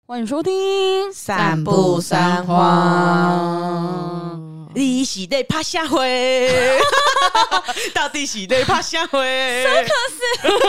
欢迎收听散步三荒。你是在拍啥货？到底是在拍啥货？ 什可是？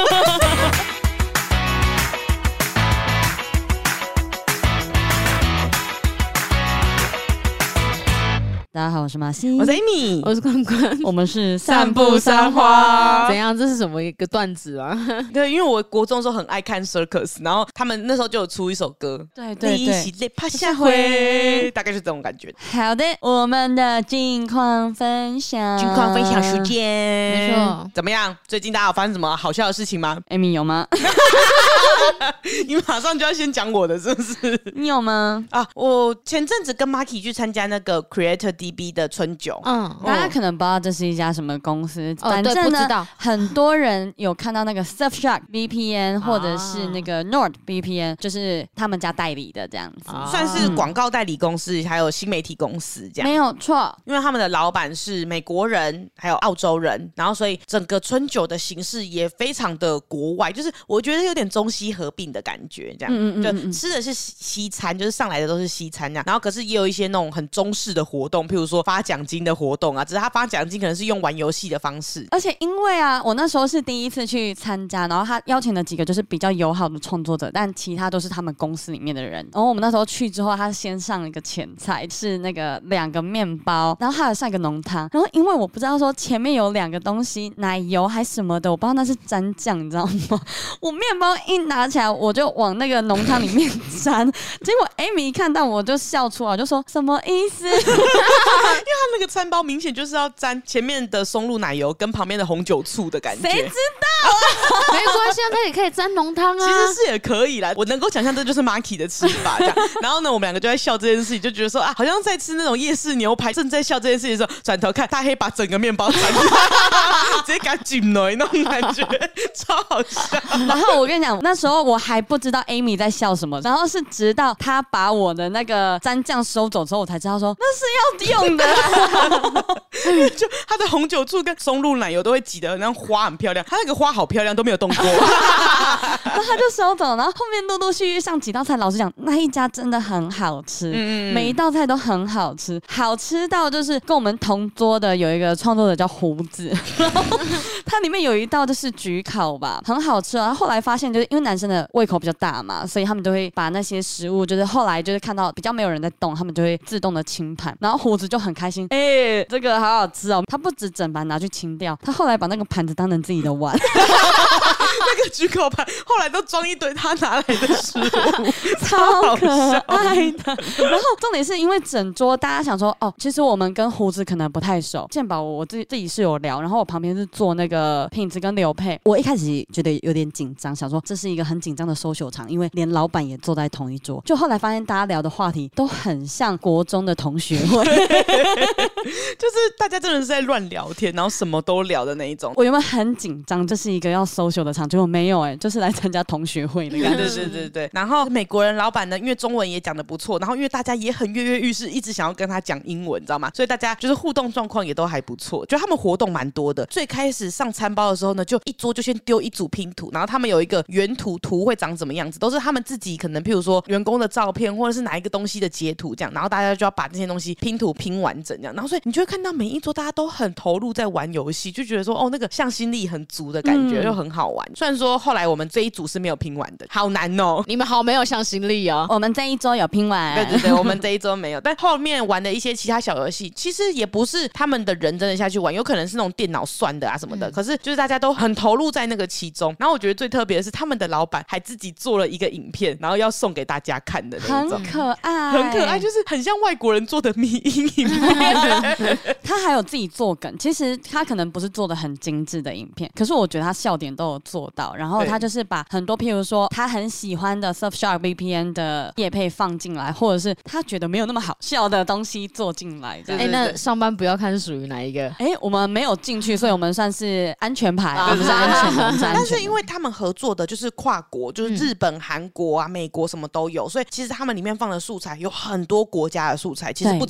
大家好，我是马西， 我是 Amy， 我是关关， 我们是散步三花。 怎样？这是什么一个段子啊？ 对，因为我国中的时候很爱看 Circus， 然后他们那时候就有出一首歌， 对对对， 你是在拍啥货？大概是这种感觉。 好的，我们的近况分享， 近况分享时间， 没错。 怎么样？最近大家有发生什么好笑的事情吗 ？Amy 有吗？ 你马上就要先讲我的，是不是？ 你有吗？ 啊，我前阵子跟 Marky 去参加那个 Creator DB 的春酒， 大家可能不知道这是一家什么公司，反对， 正呢， 不知道。 很多人有看到那个 Surfshark VPN 或者是那个 Nord VPN，就是他们家代理的这样子， 算是广告代理公司，还有新媒体公司这样。 没有错， 因为他们的老板是美国人，还有澳洲人，然后所以整个春酒的形式也非常的国外，就是我觉得有点中西合并的感觉，这样，就吃的是西餐，就是上来的都是西餐这样，然后可是也有一些那种很中式的活动，譬如说发奖金的活动啊，只是他发奖金可能是用玩游戏的方式。 而且因为啊，我那时候是第一次去参加，然后他邀请了几个就是比较友好的创作者，但其他都是他们公司里面的人。然后我们那时候去之后，他先上了一个前菜，是那个2个面包，然后还有上一个浓汤。然后因为我不知道说前面有2个东西，奶油还什么的，我不知道那是沾酱，你知道吗？我面包一拿起来，我就往那个浓汤里面沾，结果 Amy 一看到我就笑出来，就说什么意思？ 因为他那个餐包明显就是要沾前面的松露奶油跟旁边的红酒醋的感觉。 谁知道啊？ 没关系，它也可以沾浓汤啊。 其实是也可以啦，我能够想象这就是 Marky 的吃法这样。然后呢，我们2个就在笑这件事情，就觉得说啊，好像在吃那种夜市牛排。正在笑这件事情的时候，转头看大黑把整个面包沾直接给它紧了那种感觉，超好笑。 然后我跟你讲，那时候我还不知道 Amy 在笑什么，然后是直到他把我的那个蘸酱收走之后，我才知道说那是要用的。 就他的红酒醋跟松露奶油都会挤得那样花很漂亮，他那个花好漂亮都没有动过。 然后他就收走，然后后面陆陆续续上几道菜，老实讲那一家真的很好吃，每一道菜都很好吃，好吃到就是跟我们同桌的有一个创作者叫胡子，然后它里面有一道就是焗烤吧，很好吃。然后后来发现就是因为男生的胃口比较大嘛，所以他们就会把那些食物就是后来就是看到比较没有人在动，他们就会自动的清盘，然后胡子就很开心，这个好好吃哦。他不止整盘拿去清掉，他后来把那个盘子当成自己的碗。 那个焗烤盘后来都装一堆他拿来的食物， 超可爱的。然后重点是因为整桌大家想说，哦，其实我们跟胡子可能不太熟。健宝我自己是有聊，然后我旁边是做那个品质跟刘佩。我一开始觉得有点紧张，想说这是一个很紧张的social场，因为连老板也坐在同一桌。就后来发现大家聊的话题都很像国中的同学会， 就是大家真的是在乱聊天，然后什么都聊的那一种。 我原本很紧张，这是一个要 social 的场，结果没有就是来参加同学会的感觉。 对。然后美国人老板呢，因为中文也讲得不错，然后因为大家也很跃跃欲试，一直想要跟他讲英文，你知道吗？所以大家就是互动状况也都还不错，就他们活动蛮多的。最开始上餐包的时候呢，就一桌就先丢一组拼图，然后他们有一个原图会长怎么样子，都是他们自己可能譬如说员工的照片或者是哪一个东西的截图这样，然后大家就要把这些东西拼图拼完整这样，然后所以你就会看到每一桌大家都很投入在玩游戏，就觉得说哦那个向心力很足的感觉，就很好玩。虽然说后来我们这一组是没有拼完的，好难哦。 你们好没有向心力哦。 我们这一周有拼完， 对，我们这一周没有，但后面玩的一些其他小游戏，其实也不是他们的人真的下去玩，有可能是那种电脑算的啊什么的。可是就是大家都很投入在那个其中。然后我觉得最特别的是，他们的老板还自己做了一个影片，然后要送给大家看的那种， 很可爱， 很可爱，就是很像外国人做的迷因影片。 他还有自己做梗，其实他可能不是做的很精致的影片，可是我觉得他笑点都有做到。然后他就是把很多譬如说他很喜欢的 Surfshark VPN 的业配放进来，或者是他觉得没有那么好笑的东西做进来。 那上班不要看是属于哪一个？ 我们没有进去，所以我们算是安全牌，我们是安全的，我们是安全的。 但是因为他们合作的就是跨国，就是日本、韩国啊、美国什么都有，所以其实他们里面放的素材有很多国家的素材，其实不止台湾的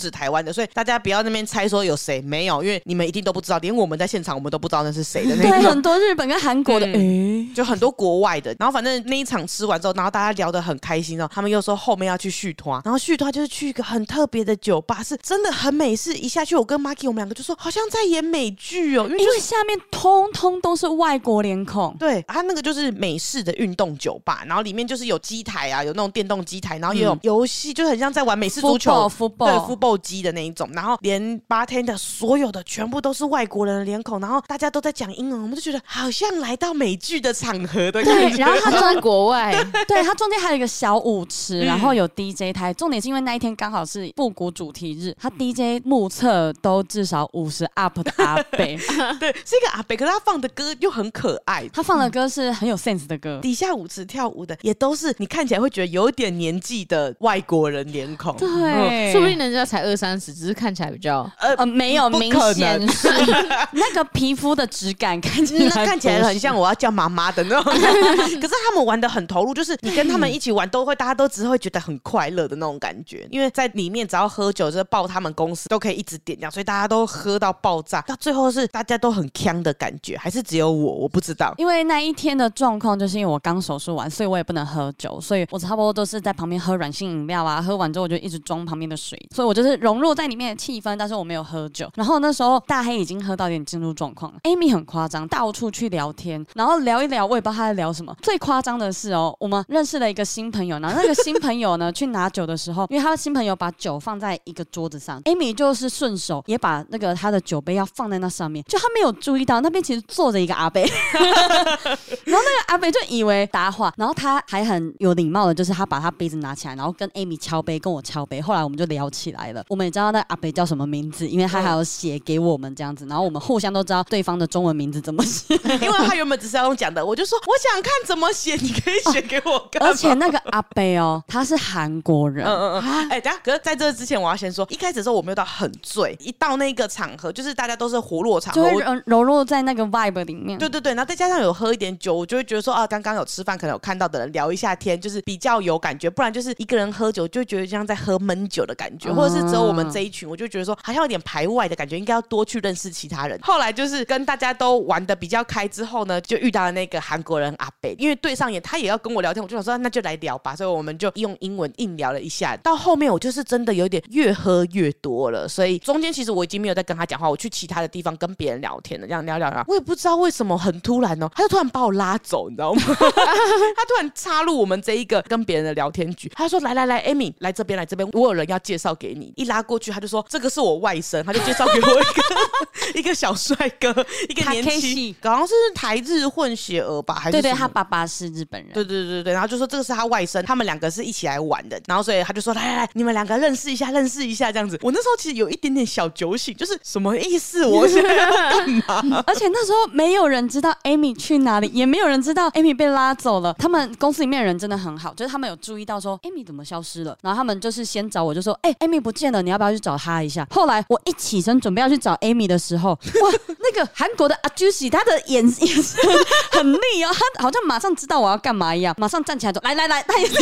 的，所以大家不要那边猜说有谁没有，因为你们一定都不知道，连我们在现场我们都不知道那是谁的那对， 种。 很多日本跟韩国的， 就很多国外的，然后反正那一场吃完之后，然后大家聊得很开心哦。他们又说后面要去续团，然后续团就是去一个很特别的酒吧，是真的很美式。一下去，我跟 Maki 我们两个就说好像在演美剧哦，因为下面通通都是外国脸孔。 对，它那个就是美式的运动酒吧，然后里面就是有机台啊，有那种电动机台，然后也有游戏，就是很像在玩美式足球，对 football 机的那一种。然后连 bartender 所有的全部都是外国人的脸孔，然后大家都在讲英文，我们就觉得好像来到美剧的场合的感觉。 对，然后他就在国外， 对，它中间还有一个小舞池，然后有 DJ 台。重点是因为那一天刚好是复古主题日，他 DJ 目测都至少50 up 的阿伯。对， 是一个阿伯，可是他放的歌又很可爱， 他放的歌是很有 sense 的歌。 底下舞池跳舞的也都是你看起来会觉得有点年纪的外国人脸孔。 对， 说不定人家才20-30，只是看起来比较没有明显是那个皮肤的质感看起来看起来很像我要叫妈妈的那种。可是他们玩得很投入，就是你跟他们一起玩大家都只会觉得很快乐的那种感觉。因为在里面只要喝酒就是报他们公司都可以一直点掉，所以大家都喝到爆炸，到最后是大家都很呛的感觉，还是只有我不知道。 因为那一天的状况就是因为我刚手术完，所以我也不能喝酒，所以我差不多都是在旁边喝软性饮料啊，喝完之后我就一直装旁边的水，所以我就是融入在里面的气氛，但是我没有喝酒。然后那时候大黑已经喝到有点进入状况了 ，Amy 很夸张，到处去聊天，然后聊一聊，我也不知道他在聊什么。最夸张的是我们认识了一个新朋友，然后那个新朋友呢去拿酒的时候，因为他的新朋友把酒放在一个桌子上 ，Amy 就是顺手也把那个他的酒杯要放在那上面，就他没有注意到那边其实坐着一个阿伯，然后那个阿伯就以为搭话，然后他还很有礼貌的，就是他把他杯子拿起来，然后跟 Amy 敲杯，跟我敲杯，后来我们就聊起来了。我们也知道那个阿伯叫什么名字，因为他还有写给我们这样子，然后我们互相都知道对方的中文名字怎么写， 因为他原本只是要用讲的，我就说我想看怎么写，你可以写给我看。 而且那个阿伯他是韩国人。 等一下，可是在这之前我要先说，一开始的时候我没有到很醉，一到那个场合就是大家都是活络场合， 就会融入在那个 vibe 里面。 对，然后再加上有喝一点酒，我就会觉得说刚刚有吃饭，可能有看到的人聊一下天，就是比较有感觉，不然就是一个人喝酒就会觉得像在喝闷酒的感觉，或者是只有我们这一群，我就觉得说好像有点排外的感觉，应该要多去认识其他人。后来就是跟大家都玩的比较开之后呢，就遇到了那个韩国人阿北，因为对上眼他也要跟我聊天，我就想说那就来聊吧，所以我们就用英文硬聊了一下。到后面我就是真的有点越喝越多了，所以中间其实我已经没有在跟他讲话，我去其他的地方跟别人聊天了，这样聊，我也不知道为什么很突然他就突然把我拉走，你知道吗？他突然插入我们这一个跟别人的聊天局，他说来 Amy 来这边，我有人要介绍给你。一拉过去他就说这个是我外甥，他就介绍给我一个小帅哥，一个年轻好像是台日混血儿吧，还是对，他爸爸是日本人。 对，然后就说这个是他外甥，他们两个是一起来玩的，然后所以他就说来你们两个认识一下这样子。我那时候其实有一点点小酒醒，就是什么意思？我现在要干嘛？ 而且那时候没有人知道 Amy 去哪里，也没有人知道 Amy 被拉走了。他们公司里面的人真的很好，就是他们有注意到说 Amy 怎么消失了，然后他们就是先找我，就说Amy 不见了，你要不要去找她一下？后来我一起身准备要去找 Amy 的时候，哇，那个韩国的阿 Juicy 他的眼神很厉他好像马上知道我要干嘛一样，马上站起来说来，他也是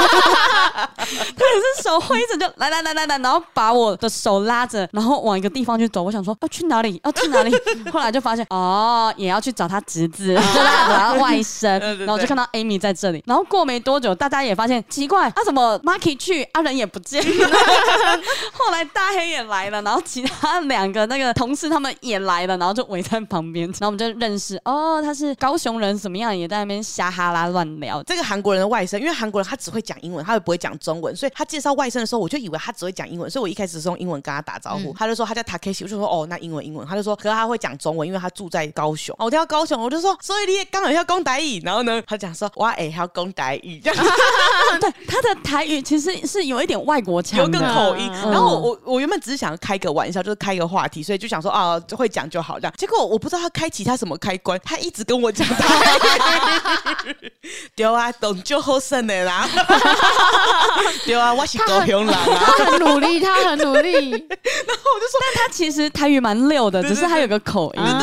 手挥着就来，然后把我的手拉着，然后往一个地方去走。我想说要去哪里？后来就发现也要去找他侄子，就拉着他外甥，然后就看到 Amy 在这里。然后过没多久，大家也发现奇怪，怎么 Maki 去，人也不见了。后来大黑也来了，然后其他两个那个同事他们也来了，然后就围在旁边，然后我们就认识他是高雄人，怎么样，也在那边瞎哈拉乱聊。 这个韩国人的外甥，因为韩国人他只会讲英文，他也不会讲中文，所以他介绍外甥的时候，我就以为他只会讲英文，所以我一开始是用英文跟他打招呼。他就说他叫 Takeshi， 我就说那英文。他就说可是他会讲中文，因为他住在高雄。我听到高雄，我就说所以你刚好要讲台语，然后呢，他讲说我也要讲台语。对， 他的台语其实是有一点外国腔的， 有个口音。然后我原本只是想开个玩笑，就是开个话题，所以就想说会讲就好这样。结果我不知道他开启他什么开关，他一直跟我讲台语。对啊，懂就好胜的啦。对啊，我是高雄人啊。 他很努力。然后我就说， 但他其实台语蛮溜的，只是他有个口音。 对，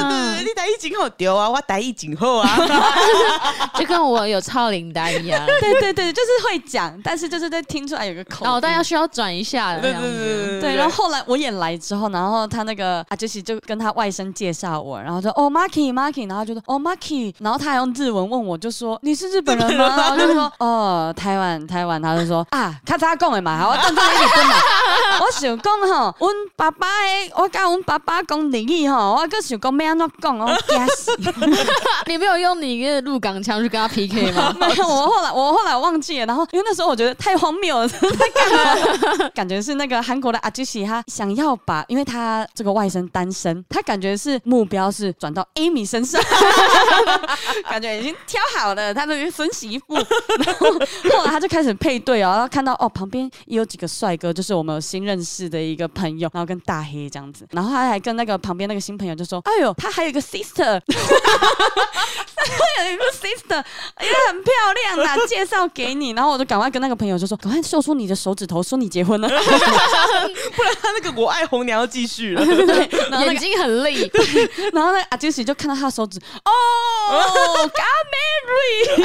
你台语真好，对啊，我台语真好啊。 就跟我有超龄单一样， 对，就是会讲，但是就是在听出来有个口音， 脑袋要需要转一下的这样子。 对，然后后来我也来之后，然后他那个阿杰西就跟他外甥介绍我，然后说哦 Maki， 然后就说哦 Maki， 然后他还用日文问我，就说你是日本人吗？然后就说哦台湾，他就说啊，较早讲的嘛，我等阵你日本啦。我想讲吼，阮爸爸的，我甲阮爸爸讲日语吼，我搁想讲要安怎讲，我惊死。 你没有用你的鹿港腔去跟他 PK 吗？ 没有，我后来忘记了，然后因为那时候我觉得太荒谬了，在干嘛？感觉是那个韩国的阿吉西，他想要把，因为他这个外甥单身，他感觉是目标是转到 Amy 身上，感觉已经挑好了他的孙媳妇，然后后来他就开始配对哦，然后看到哦旁边也有几个帅哥，就是我们有新认识的一个朋友，然后跟大黑这样子，然后他还跟那个旁边那个新朋友就说，哎呦，他还有一个 sister。他有一个 sister 也很漂亮啦，介绍给你。然后我就赶快跟那个朋友就说，赶快秀出你的手指头，说你结婚了，不然他那个我爱红娘要继续了。 对，然后眼睛很利， 然后那个阿杰西就看到他的手指，哦 ，got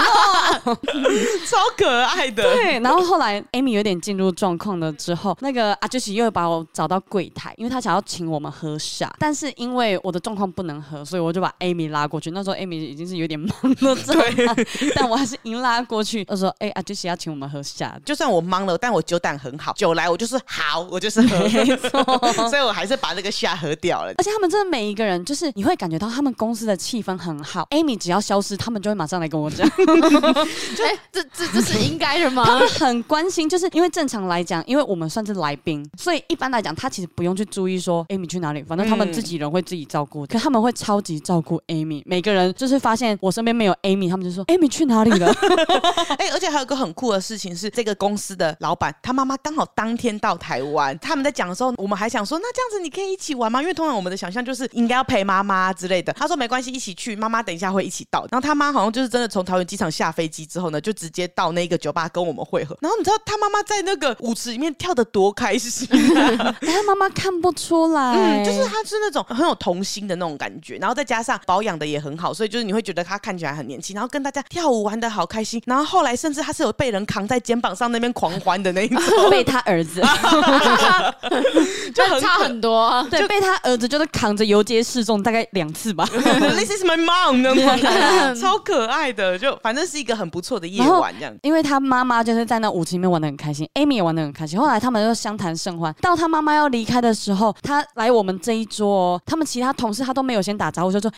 married， 超可爱的。 对，然后后来 Amy 有点进入状况了之后，那个阿杰西又把我找到柜台，因为他想要请我们喝茶，但是因为我的状况不能喝，所以我就把 Amy 拉过去。那时候 Amy 已经是有点忙了，但我还是硬拉过去。他说：“阿杰西要请我们喝茶。” 就算我忙了，但我酒胆很好，酒来我就是好，我就是喝，所以我还是把那个下喝掉了。 而且他们真的每一个人，就是你会感觉到他们公司的气氛很好。Amy 只要消失，他们就会马上来跟我讲。 这是应该的吗？ 他们很关心，就是因为正常来讲，因为我们算是来宾，所以一般来讲，他其实不用去注意说 Amy 去哪里，反正他们自己人会自己照顾。可他们会超级照顾 Amy， 每个人就是发现我身边没有 Amy， 他们就说 Amy 去哪里了？ 而且还有一个很酷的事情是，这个公司的老板他妈妈刚好当天到台湾，他们在讲的时候，我们还想说，那这样子你可以一起玩吗？因为通常我们的想象就是应该要陪妈妈之类的。他说没关系，一起去，妈妈等一下会一起到。然后他妈好像就是真的从桃园机场下飞机之后呢，就直接到那个酒吧跟我们会合。然后你知道他妈妈在那个舞池里面跳得多开心啊！ 他妈妈看不出来， 就是他是那种很有童心的那种感觉，然后再加上保养的也很好，所以就是你会觉得他看起来很年轻，然后跟大家跳舞玩得好开心。然后后来甚至他是有被人扛在肩膀上那边狂欢的那一种， 被他儿子就很差很多。 对，被他儿子就是扛着游街示众大概2次吧。 This is my mom， 那种超可爱的，就反正是一个很不错的夜晚这样。 因为他妈妈就是在那舞池里面玩得很开心 ，Amy 也玩得很开心。后来他们就相谈甚欢，到他妈妈要离开的时候，他来我们这一桌，他们其他同事他都没有先打招呼，就说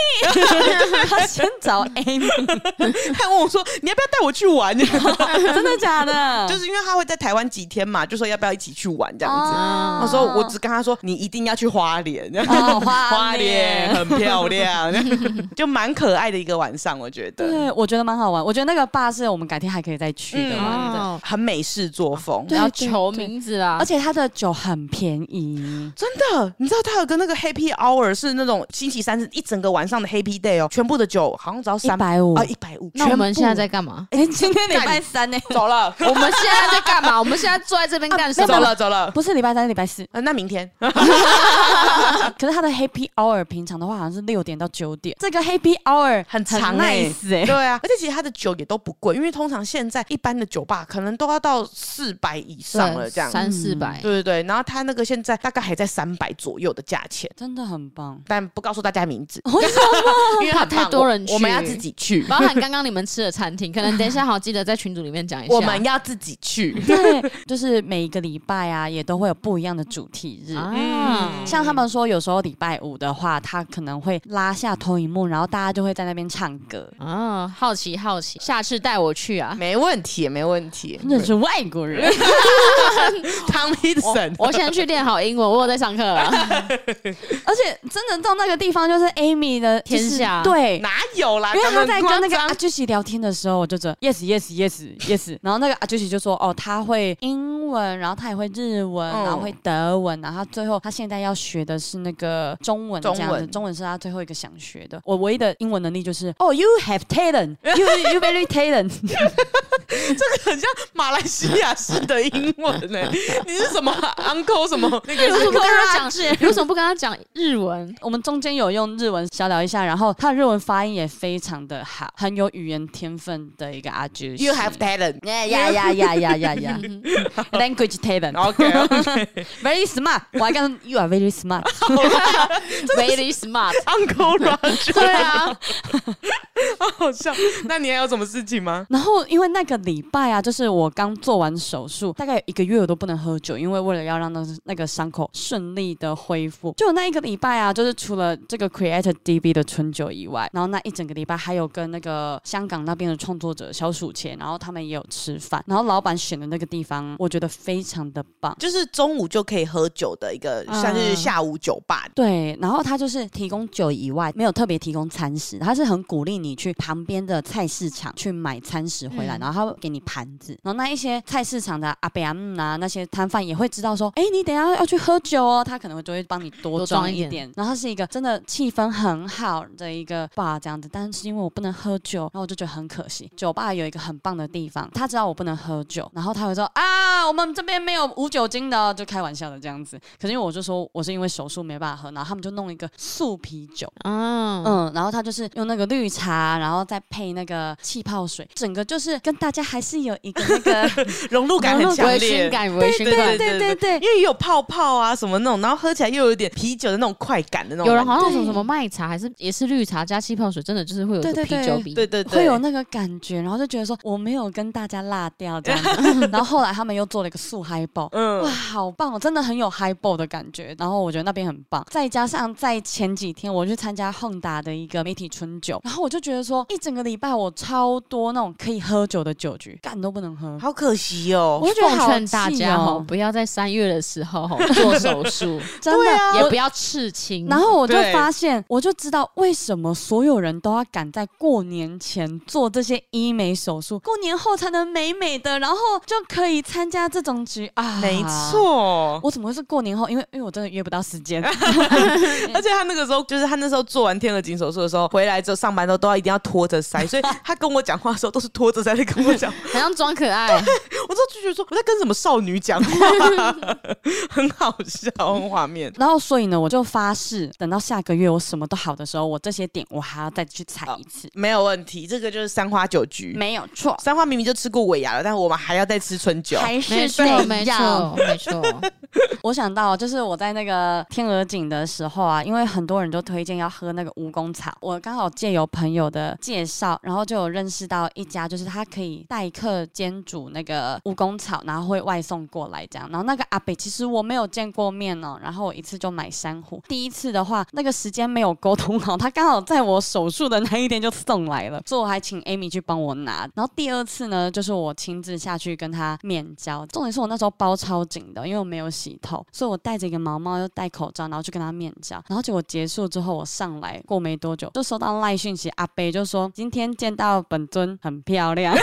Amy， 他先找 Amy， 他问我说你要不要带我去玩？ 真的假的？ 就是因为他会在台湾几天嘛，就说要不要一起去玩这样子。 哦他说我只跟他说你一定要去花莲， 花莲很漂亮，就蛮可爱的一个晚上，我觉得。 对，我觉得蛮好玩。我觉得那个吧是我们改天还可以再去的玩的， 很美式作风。 要求名字啦， 而且它的酒很便宜， 真的，你知道他有个那个 Happy Hour 是那种星期三是一整个晚上的 Happy Day 哦，全部的酒好像只要 150 啊150。 那我们现在在干嘛？ 今天礼拜3呢？ 走了， 我们现在在干嘛？我们现在坐在这边干什么？ 走了， 不是礼拜3，是礼拜4。 那明天。 可是它的 Happy Hour 平常的话好像是6点到9点，这个 Happy Hour 很长 nice 对啊，而且其实它的酒也都不贵，因为通常现在一般的酒吧可能都要到400以上了，这样 300-400。 对对对，然后它那个现在大概还在300左右的价钱， 真的很棒。 但不告诉大家名字， 为什么？ 因为很太多人去我们要自己去， 包含刚刚你们吃的餐厅，可能等一下好记得在群组里面讲一下。 我们要自己去。 对，就是每一个礼拜啊，也都会有不一样的主题日。像他们说，有时候礼拜5的话，他可能会拉下投影幕，然后大家就会在那边唱歌。 好奇，下次带我去啊！ 没问题，没问题。 那是外国人汤米森， 我先去练好英文，我有在上课了。 而且真的到那个地方，就是 Amy 的天下对。 哪有啦？ 因为他在跟那个阿阿朱喜聊天的时候，我就说 yes， 然后那个阿朱喜就说哦，他会英中文，然后他也会日文，然后会德文，然后最后他现在要学的是那个中文这样子，中文是他最后一个想学的。我唯一的英文能力就是you have talent, you very talent 这个很像马来西亚式的英文你是什么 uncle 什么那个？ 你为什么不跟他讲？你为什么不跟他讲日文？ 我们中间有用日文小聊一下，然后他的日文发音也非常的好，很有语言天分的一个阿菊。 You have talent. Yeah. Language talent. Okay. Very smart. 我还跟 You are very smart. Very smart. Uncle Roger. 对啊， 好笑。那你还有什么事情吗？ 然后因为那个礼拜啊，就是我刚做完手术，大概有1个月我都不能喝酒，因为为了要让那个伤口顺利的恢复，就那1个礼拜啊，就是除了这个 Creator DB 的春酒以外，然后那一整个礼拜还有跟那个香港那边的创作者小薯茄，然后他们也有吃饭，然后老板选的那个地方，我觉得非常的棒， 就是中午就可以喝酒的一个，像是下午酒吧。 对，然后他就是提供酒以外，没有特别提供餐食，他是很鼓励你去旁边的菜市场去买餐食回来，然后他会给你盘子，然后那一些菜市场的阿伯阿姆啊，那些摊贩也会知道说，你等一下要去喝酒哦，他可能就会帮你多装一点。然后它是一个真的气氛很好的一个 bar 这样子，但是因为我不能喝酒，然后我就觉得很可惜。酒吧有一个很棒的地方，他知道我不能喝酒，然后他会说我们这边没有无酒精的，就开玩笑的这样子。可是因为我就说我是因为手术没办法喝，然后他们就弄一个素啤酒，然后他就是用那个绿茶，然后再配那个气泡水，整个就是跟大家还是有一个那个融入感很强烈， 微醺感， 对， 因为有泡泡啊什么那种，然后喝起来又有点啤酒的那种快感的那种。 有人好像说什么麦茶还是也是绿茶加气泡水，真的就是会有啤酒鼻， 对， 会有那个感觉，然后就觉得说我没有跟大家落掉这样子。然后后来他们又做了一个素嗨爆，哇，好棒哦，真的很有嗨爆的感觉。然后我觉得那边很棒，再加上在前几天我去参加Honda的一个媒体春酒，然后我就觉得说一整个礼拜我超多那种可以喝酒的酒局，干都不能喝， 好可惜哦。 我就觉得好奉劝大家不要在3月的时候做手术， 真的也不要刺青。 然后我就发现，我就知道为什么所有人都要赶在过年前做这些医美手术，过年后才能美美的，然后就可以参加这种局啊。 没错， 我怎么会是过年后？因为我真的约不到时间， 而且他那个时候就是他那时候做完天鹅颈手术的时候，回来之后上班都一定要拖着腮，所以他跟我讲话的时候都是拖着腮在跟我讲， 好像装可爱。 我就觉得说我在跟什么少女讲话，很好笑，很画面。 然后所以呢，我就发誓，等到下个月我什么都好的时候，我这些点我还要再去踩一次， 没有问题。这个就是三花酒局， 没有错。 三花明明就吃过尾牙了，但我们还要再吃春酒， 还是没错。 我想到就是我在那个天鹅颈的时候啊，因为很多人都推荐要喝那个蜈蚣草，我刚好借由朋友的介绍，然后就有认识到一家，就是他可以代客煎煮那个蜈蚣草，然后会外送过来这样。然后那个阿北其实我没有见过面哦，然后我一次就买3壶。第一次的话，那个时间没有沟通好，他刚好在我手术的那一天就送来了，所以我还请 Amy 去帮我拿。然后第2次呢，就是我亲自下去跟他面交。重点是我那时候包超紧的，因为我没有洗头，所以我戴着一个毛帽又戴口罩，然后去跟他面交。然后结果结束之后，我上来过没多久，就收到赖讯息，阿北就说今天见到本尊很漂亮。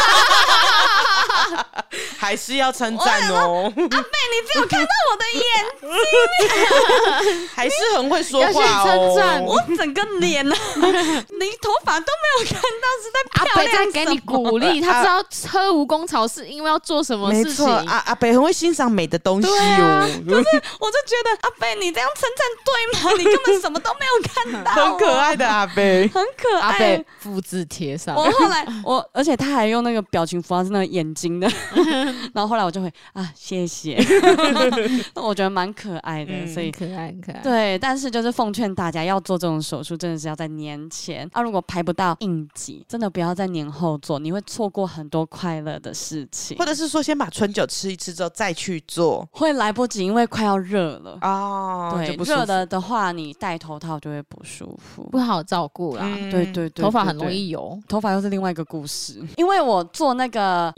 还是要称赞哦， 阿贝，你只有看到我的眼睛， 还是很会说话哦。 称赞我整个脸啊，你头发都没有看到，是在漂阿北亮在给你鼓励，他知道喝蜈蚣草是因为要做什么事情。 阿北很会欣赏美的东西哦。 就是我就觉得阿贝，你这样称赞对吗？你根本什么都没有看到， 很可爱的阿北， 很可爱。 阿北复制贴上。 我后来而且他还用那个表情符号是那个眼睛的，然后后来我就会谢谢，我觉得蛮可爱的，所以可爱。 对，但是就是奉劝大家要做这种手术，真的是要在年前如果排不到应急，真的不要在年后做，你会错过很多快乐的事情， 或者是说先把春酒吃一吃之后再去做， 会来不及，因为快要热了哦。 对，热了的话，你戴头套就会不舒服， 不好照顾啦。 对， 头发很容易油， 头发又是另外一个故事。因为我做那个有订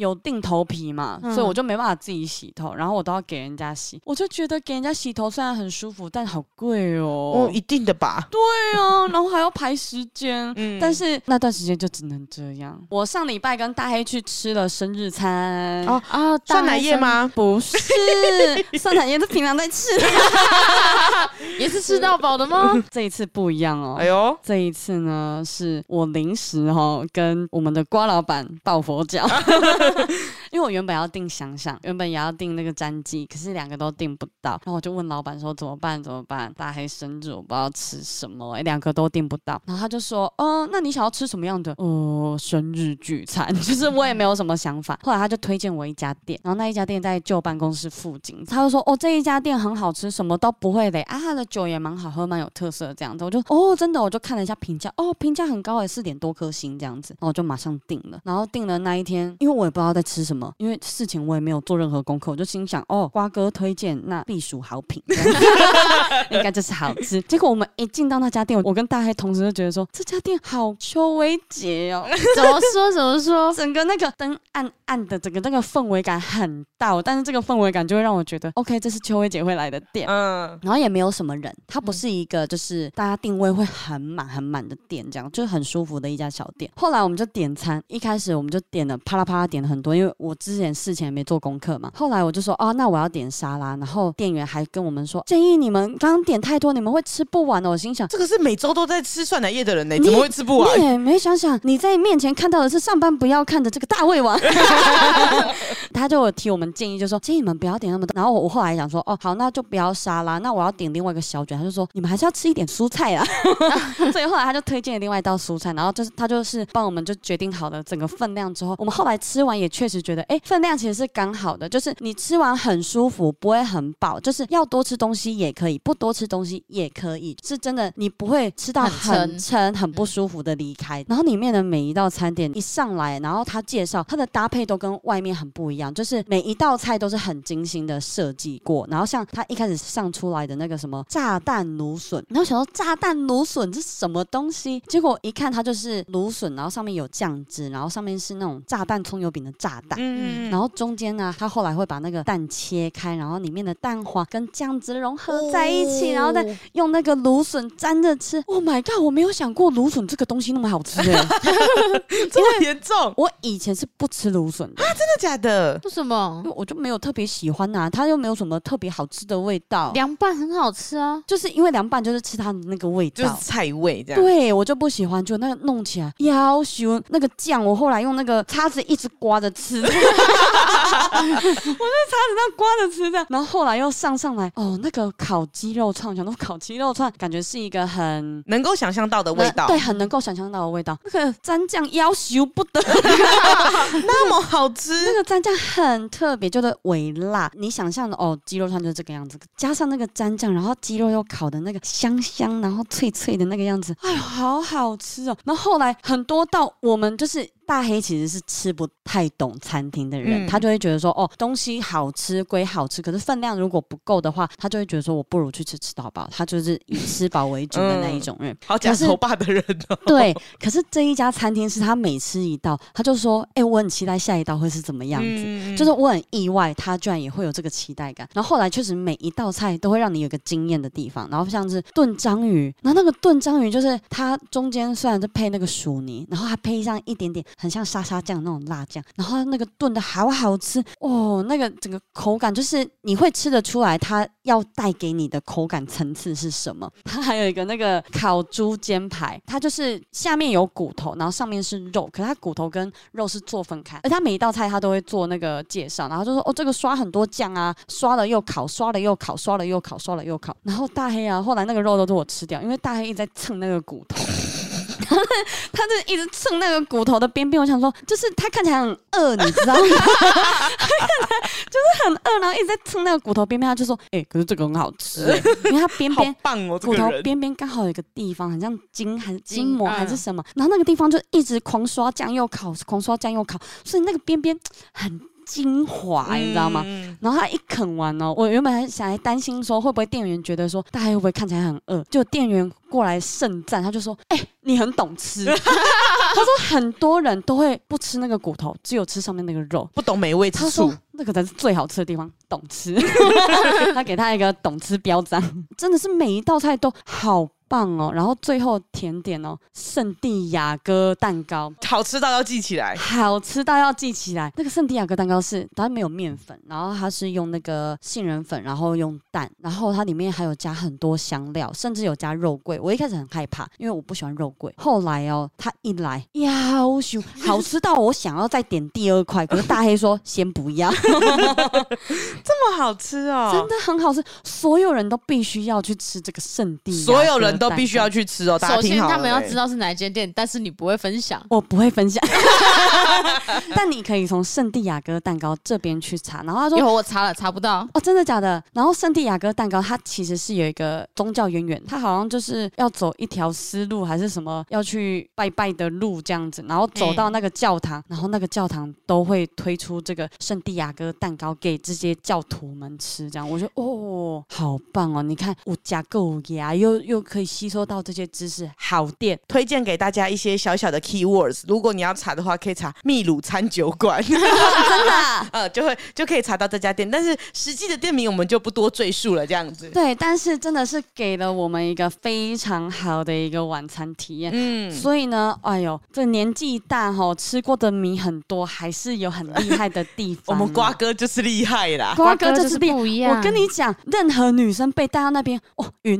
头皮嘛，所以我就没办法自己洗头，然后我都要给人家洗。我就觉得给人家洗头虽然很舒服，但好贵哦。 一定的吧？ 对啊，然后还要排时间，但是那段时间就只能这样。我上礼拜跟大黑去吃了生日餐。 酸奶液吗？ 不是，酸奶液是平常在吃的。 也是吃到饱的吗？ 这一次不一样哦。 哎呦， 这一次呢是我临时跟我们的瓜老板抱佛脚。因为我原本要订想想，原本也要订那个詹记，可是2个都订不到，然后我就问老板说怎么办？大黑生日我不知道吃什么，2个都订不到。然后他就说那你想要吃什么样的？生日聚餐。就是我也没有什么想法。后来他就推荐我一家店，然后那一家店在旧办公室附近，他就说这一家店很好吃，什么都不会累啊，他的酒也蛮好喝，蛮有特色这样子。我就真的，我就看了一下评价，评价很高4点多颗星这样子，然后我就马上订了。然后订了那一天，因为我也不知道在吃什么，因为事情我也没有做任何功课，我就心想瓜哥推荐，那必属好品。应该就是好吃。结果我们一进到那家店，我跟大黑同时就觉得说这家店好邱威杰哦。 怎么说？ 整个那个灯暗暗的，整个那个氛围感很到，但是这个氛围感就会让我觉得 OK， 这是邱威杰会来的店。然后也没有什么人，它不是一个就是大家定位会很满的店，这样就是很舒服的一家小店。后来我们就点餐，一开始我们就点了啪啦啪啦点了很多，因为我之前事前没做功课嘛。后来我就说那我要点沙拉，然后店员还跟我们说建议你们刚刚点太多，你们会吃不完的。我心想这个是每周都在吃酸奶液的人呢，怎么会吃不完？ 你也没想想你在面前看到的是上班不要看的这个大胃王。他就有提我们建议，就说建议你们不要点那么多。然后我后来想说好，那就不要沙拉，那我要点另外一个小卷。他就说你们还是要吃一点蔬菜啦。所以后来他就推荐了另外一道蔬菜，然后他就是帮我们就决定好了整个分量之后，我们后来吃完也确实觉得分量其实是刚好的，就是你吃完很舒服，不会很饱，就是要多吃东西也可以，不多吃东西也可以，是真的你不会吃到很撑很不舒服的离开。然后里面的每一道餐点一上来，然后他介绍它的搭配都跟外面很不一样，就是每一道菜都是很精心的设计过。然后像他一开始上出来的那个什么炸弹芦笋，然后想说炸弹芦笋这是什么东西，结果一看它就是芦笋，然后上面有酱汁，然后上面是那种炸弹葱油饼的炸弹，然后中间呢他后来会把那个蛋切开，然后里面的蛋黄跟酱汁融合在一起，然后再用那个芦笋沾着吃。Oh my god， 我没有想过芦笋这个东西那么好吃这么严重。 我以前是不吃芦笋的。 真的假的？ 为什么？ 因为我就没有特别喜欢它又没有什么特别好吃的味道。 凉拌很好吃啊， 就是因为凉拌就是吃它的那个味道， 就是菜味这样。 对，我就不喜欢，就那个弄起来要羞，那个酱我后来用那个叉子一直刮着吃。我那叉子那刮着吃的，然后后来又上来那个烤鸡肉串，想说烤鸡肉串感觉是一个很能够想象到的味道， 对，很能够想象到的味道。那个蘸酱要羞不得。 那么好吃， 那个蘸酱很特别，就是微辣。你想象的鸡肉串就是这个样子，加上那个蘸酱，然后鸡肉又烤的那个香香，然后脆脆的那个样子，哎呦，好好吃哦。然后后来很多到我们就是大黑其实是吃不太懂餐厅的人，他就会觉得说东西好吃归好吃，可是分量如果不够的话，他就会觉得说我不如去吃到饱，他就是以吃饱为主的那一种人。 好假丑霸的人哦。 对，可是这一家餐厅是他每吃一道，他就说我很期待下一道会是怎么样子，就是我很意外他居然也会有这个期待感。然后后来确实每一道菜都会让你有个惊艳的地方，然后像是炖章鱼，然后那个炖章鱼就是它中间虽然是配那个薯泥，然后还配上一点点很像沙沙酱那种辣酱，然后那个炖的好好吃那个整个口感就是你会吃得出来它要带给你的口感层次是什么。它还有一个那个烤猪肩排，它就是下面有骨头，然后上面是肉，可是它骨头跟肉是做分开，而它每一道菜它都会做那个介绍，然后就说这个刷很多酱啊，刷了又烤，刷了又烤，刷了又烤，刷了又烤。然后大黑后来那个肉都是我吃掉，因为大黑一直在蹭那个骨头。他就一直蹭那个骨头的边边，我想说，就是他看起来很饿，你知道吗？他看起来就是很饿，然后一直在蹭那个骨头边边。他就说：“可是这个很好吃因为它边边好棒哦， 骨头边边刚好有一个地方，很像筋还是筋膜还是什么，然后那个地方就一直狂刷酱又烤，狂刷酱又烤，所以那个边边很精华，你知道吗？然后他一啃完哦，我原本还想来担心说会不会店员觉得说大家会不会看起来很饿，就店员过来盛赞，他就说你很懂吃。他说很多人都会不吃那个骨头，只有吃上面那个肉， 不懂美味之处。 那个才是最好吃的地方，懂吃。他给他一个懂吃标章，真的是每一道菜都好棒哦。然后最后甜点哦，圣地亚哥蛋糕， 好吃到要记起来， 好吃到要记起来。那个圣地亚哥蛋糕是它没有面粉，然后它是用那个杏仁粉，然后用蛋，然后它里面还有加很多香料，甚至有加肉桂。我一开始很害怕，因为我不喜欢肉桂。后来哦，它一来呀，好吃到我想要再点第二块，可是大黑说先不要。 这么好吃哦， 真的很好吃，所有人都必须要去吃这个圣地亚哥蛋糕， 所有人都必须要去吃哦。大家听好了， 首先他们要知道是哪一间店，但是你不会分享， 我不会分享。但你可以从圣地亚哥蛋糕这边去查，然后他说有我查了查不到哦，真的假的？然后圣地亚哥蛋糕它其实是有一个宗教渊源，它好像就是要走一条丝路还是什么要去拜拜的路这样子，然后走到那个教堂，然后那个教堂都会推出这个圣地亚哥蛋糕给这些教徒们吃，这样我觉得哦，好棒哦！你看我加够牙，又可以吸收到这些知识，好店推荐给大家一些小小的 keywords， 如果你要查的话，可以查秘鲁餐酒馆， 真的、啊就可以查到这家店，但是实际的店名我们就不多赘述了，这样子。 对，但是真的是给了我们一个非常好的一个晚餐体验。所以呢，哎呦，这年纪大吼，吃过的米很多，还是有很厉害的地方。 我们瓜哥就是厉害啦， 瓜哥就是不一样。 我跟你讲，任何女生被带到那边，哦，晕。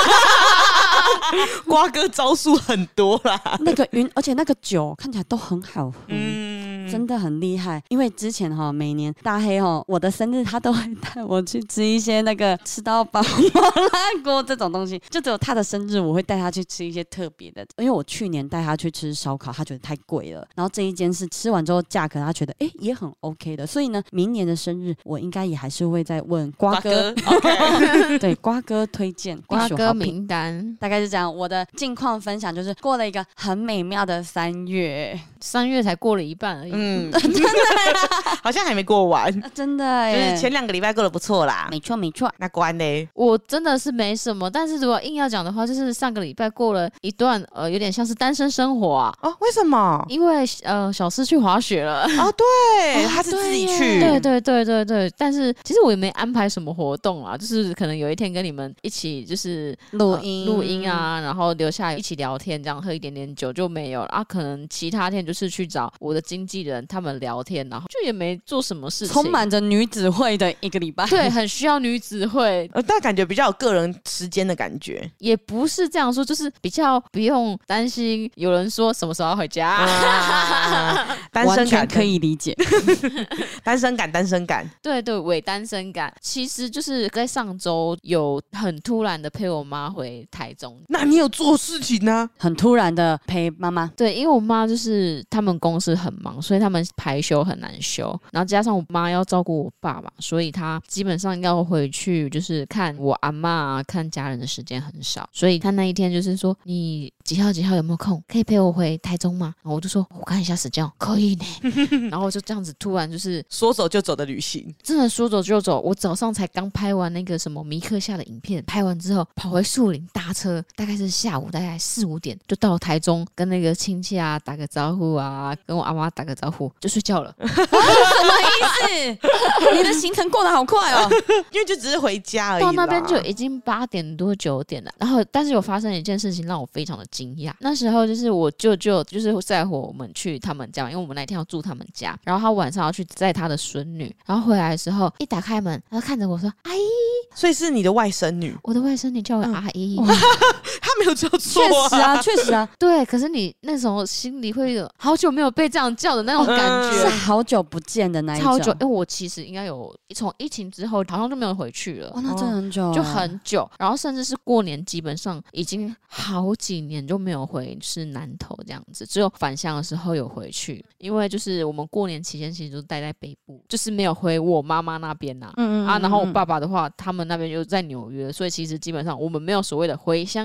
瓜哥招数很多啦， 那个晕，而且那个酒看起来都很好喝。真的很厉害，因为之前每年大黑我的生日他都会带我去吃一些那个吃到饱麻辣锅这种东西，就只有他的生日我会带他去吃一些特别的，因为我去年带他去吃烧烤，他觉得太贵了，然后这一间是吃完之后价格他觉得也很 OK 的，所以呢，明年的生日我应该也还是会再问瓜哥，okay. 对，瓜哥推荐瓜哥名单， 大概是这样。我的近况分享就是过了一个很美妙的3月才过了一半而已。 真的好像还没过完， 真的耶， 就是前2个礼拜过得不错啦。 没错没错。 那关呢？ 我真的是没什么，但是如果硬要讲的话，就是上个礼拜过了一段有点像是单身生活啊。 哦，为什么？ 因为小思去滑雪了。 哦，对，他是自己去。 对。但是其实我也没安排什么活动啊，就是可能有一天跟你们一起就是录音啊，然后留下来一起聊天，这样喝一点点酒就没有了啊。可能其他天就是去找我的经纪人他们聊天，然后就也没做什么事情， 充满着女子会的一个礼拜。 对，很需要女子会， 但感觉比较有个人时间的感觉， 也不是这样说，就是比较不用担心有人说什么时候要回家， 单身感可以理解， 单身感， 对，伪单身感，其实就是在上周有很突然的陪我妈回台中。 那你有做事情呢？ 很突然的陪妈妈， 对，因为我妈就是他们公司很忙，所以他们排休很难休，然后加上我妈要照顾我爸爸，所以她基本上要回去就是看我阿嬷啊，看家人的时间很少，所以她那一天就是说你几号有没有空，可以陪我回台中吗？然后我就说我看一下时间，可以呢。然后就这样子突然就是说走就走的旅行， 真的说走就走。我早上才刚拍完那个什么米克夏的影片，拍完之后跑回树林搭车，大概是下午大概4、5点就到台中，跟那个亲戚啊打个招呼啊，跟我阿妈打个招呼就睡觉了。 什么意思？你的行程过得好快哦， 因为就只是回家而已， 到那边就已经8点多9点了。然后但是有发生一件事情让我非常的惊讶，那时候就是我舅舅就是载我们去他们家，因为我们那天要住他们家，然后他晚上要去载他的孙女，然后回来的时候一打开门，他看着我说阿姨， 所以是你的外甥女， 我的外甥女叫我阿姨， 他没有叫错确实啊， 对，可是你那时候心里会有好久没有被这样叫的那种感觉， 是好久不见的那一种， 超久，因为我其实应该有从疫情之后好像就没有回去了， 那真的很久， 就很久，然后甚至是过年基本上已经好几年就没有回是南投这样子，只有返乡的时候有回去，因为就是我们过年期间其实都待在北部，就是没有回我妈妈那边然后我爸爸的话他们那边就在纽约，所以其实基本上我们没有所谓的回乡下这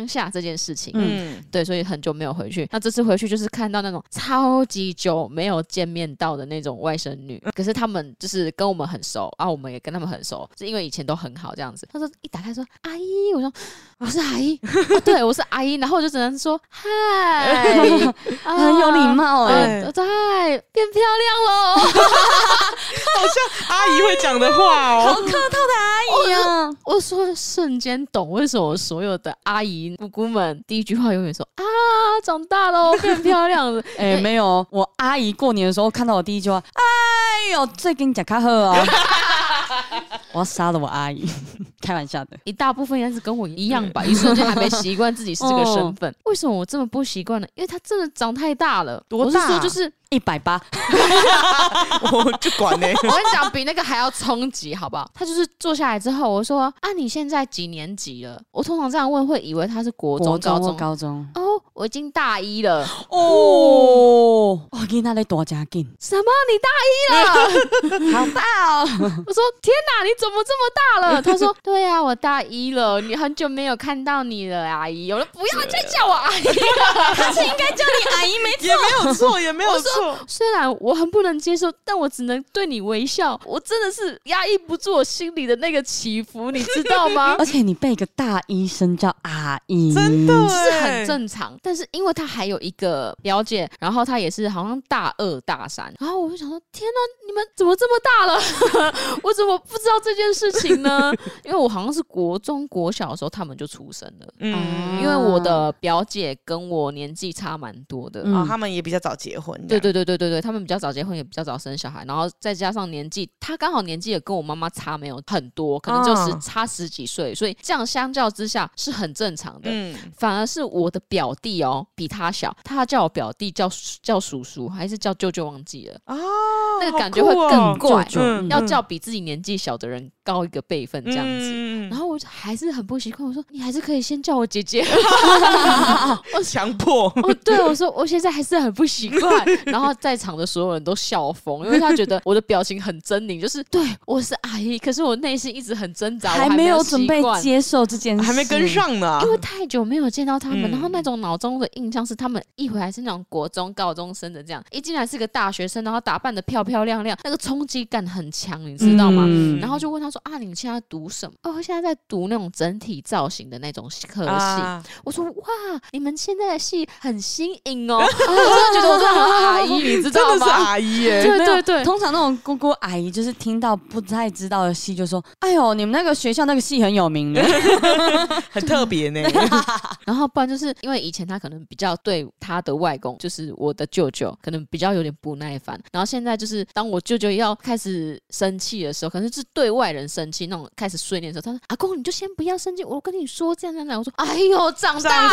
件事情。对，所以很久没有回去。那这次回去就是看到那种超级久没有见面到的那种外甥女，可是他们就是跟我们很熟啊，我们也跟他们很熟，是因为以前都很好这样子。他说一打开说阿姨，我说我是阿姨，对我是阿姨，然后我就只能说嗨， 很有礼貌对，变漂亮了， 好像阿姨会讲的话哦， 好客套的阿姨啊！ 我说瞬间懂为什么所有的阿姨姑姑们第一句话永远说啊，长大了，变漂亮了。 没有，我阿姨过年的时候看到我第一句话，哎呦，最近讲卡喝啊！我要杀了我阿姨，开玩笑的。 一大部分应该是跟我一样吧，一瞬间还没习惯自己是这个身份。为什么我这么不习惯呢？因为他真的长太大了。 多大？ 我是说就是 180， 我就管呢。 我跟你讲，比那个还要冲击，好不好？他就是坐下来之后，我说啊，你现在几年级了？我通常这样问会以为他是国中、 高中。 哦，我已经大一了。 哦，我囡仔在大家紧。 什么？你大一了？ 好大哦！ 我说天哪，你怎么这么大了？他说对啊，我大一了，你很久没有看到你了，阿姨。我说不要再叫我阿姨了， 他是应该叫你阿姨，没错， 也没有错，也没有错。 虽然我很不能接受，但我只能对你微笑。我真的是压抑不住我心里的那个起伏，你知道吗？ 而且你被一个大医生叫阿姨， 真的是很正常。但是因为他还有一个表姐，然后他也是好像大2、大3，然后我就想说，天哪，你们怎么这么大了？我怎么不知道这件事情呢？因为我好像是国中、国小的时候他们就出生了。因为我的表姐跟我年纪差蛮多的， 他们也比较早结婚。 对，他们比较早结婚，也比较早生小孩，然后再加上年纪，他刚好年纪也跟我妈妈差没有很多，可能就是差10几岁，所以这样相较之下是很正常的。反而是我的表弟比他小，他叫我表弟叫叔叔还是叫舅舅忘记了那个感觉会更怪，要叫比自己年纪小的人高一个辈分这样子。然后我还是很不习惯，我说你还是可以先叫我姐姐。 我强迫。 对，我说我现在还是很不习惯。然后在场的所有人都笑疯，因为他觉得我的表情很狰狞，就是对我是阿姨，可是我内心一直很挣扎， 还没有准备接受这件事， 还没跟上呢。 因为太久没有见到他们，然后那种脑中的印象是他们一回来是那种国中、高中生的这样，一进来是个大学生，然后打扮的漂漂亮亮，那个冲击感很强，你知道吗？然后就问他说啊，你现在读什么？我现在在读那种整体造型的那种科系。我说哇，你们现在的系很新颖哦。我真的觉得我是阿姨，你知道吗？ 真的是阿姨耶。 对，通常那种姑姑阿姨就是听到不太知道的系就说，哎呦，你们那个学校那个系很有名的， 很特别呢。 然后不然就是因为以前他可能比较对他的外公，就是我的舅舅，可能比较有点不耐烦。然后现在就是当我舅舅要开始生气的时候，可能是对外人生气那种开始碎念的时候，他说阿公你就先不要生气，我跟你说这样。我说哎呦长大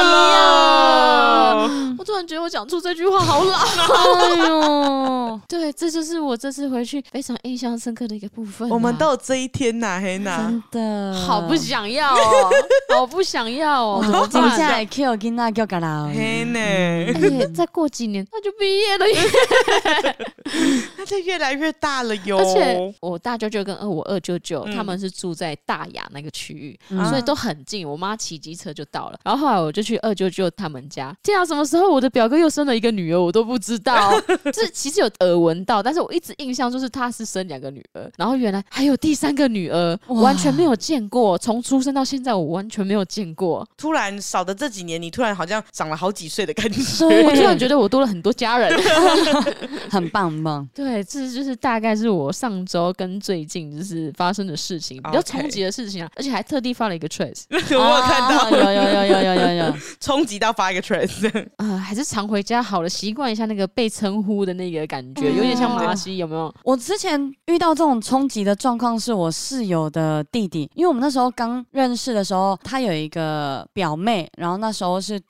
了，我突然觉得我讲出这句话好老。哎呦，对，这就是我这次回去非常印象深刻的一个部分。 我们都有这一天呐，黑娜， 真的好不想要哦，好不想要哦。 接下来 Q 囡仔叫干啦， 黑呢？ 而且再过几年他就毕业了耶， 他就越来越大了哟。 而且我大舅舅跟我二舅舅他们是住在大雅那个区域，所以都很近，我妈骑机车就到了。然后后来我就去二舅舅他们家，天啊，什么时候我的表哥又生了一个女儿，我都不知道。这其实有耳闻到，但是我一直印象就是他是生2个女儿，然后原来还有第3个女儿，完全没有见过，从出生到现在我完全没有见过。 突然少的这几年，你突然好像长了好几岁的感觉。 我突然觉得我多了很多家人。 很棒很棒。 对，这就是大概是我上周跟最近就是发生的事情，比较冲击的事情啊，而且还特地发了一个 trace。 我有看到， 有， 冲击到发一个 trace。 还是常回家好了，习惯一下那个被称呼的那个感觉，有点像麻西，有没有？ 我之前遇到这种冲击的状况是我室友的弟弟，因为我们那时候刚认识的时候，他有一个表妹，然后那时候是读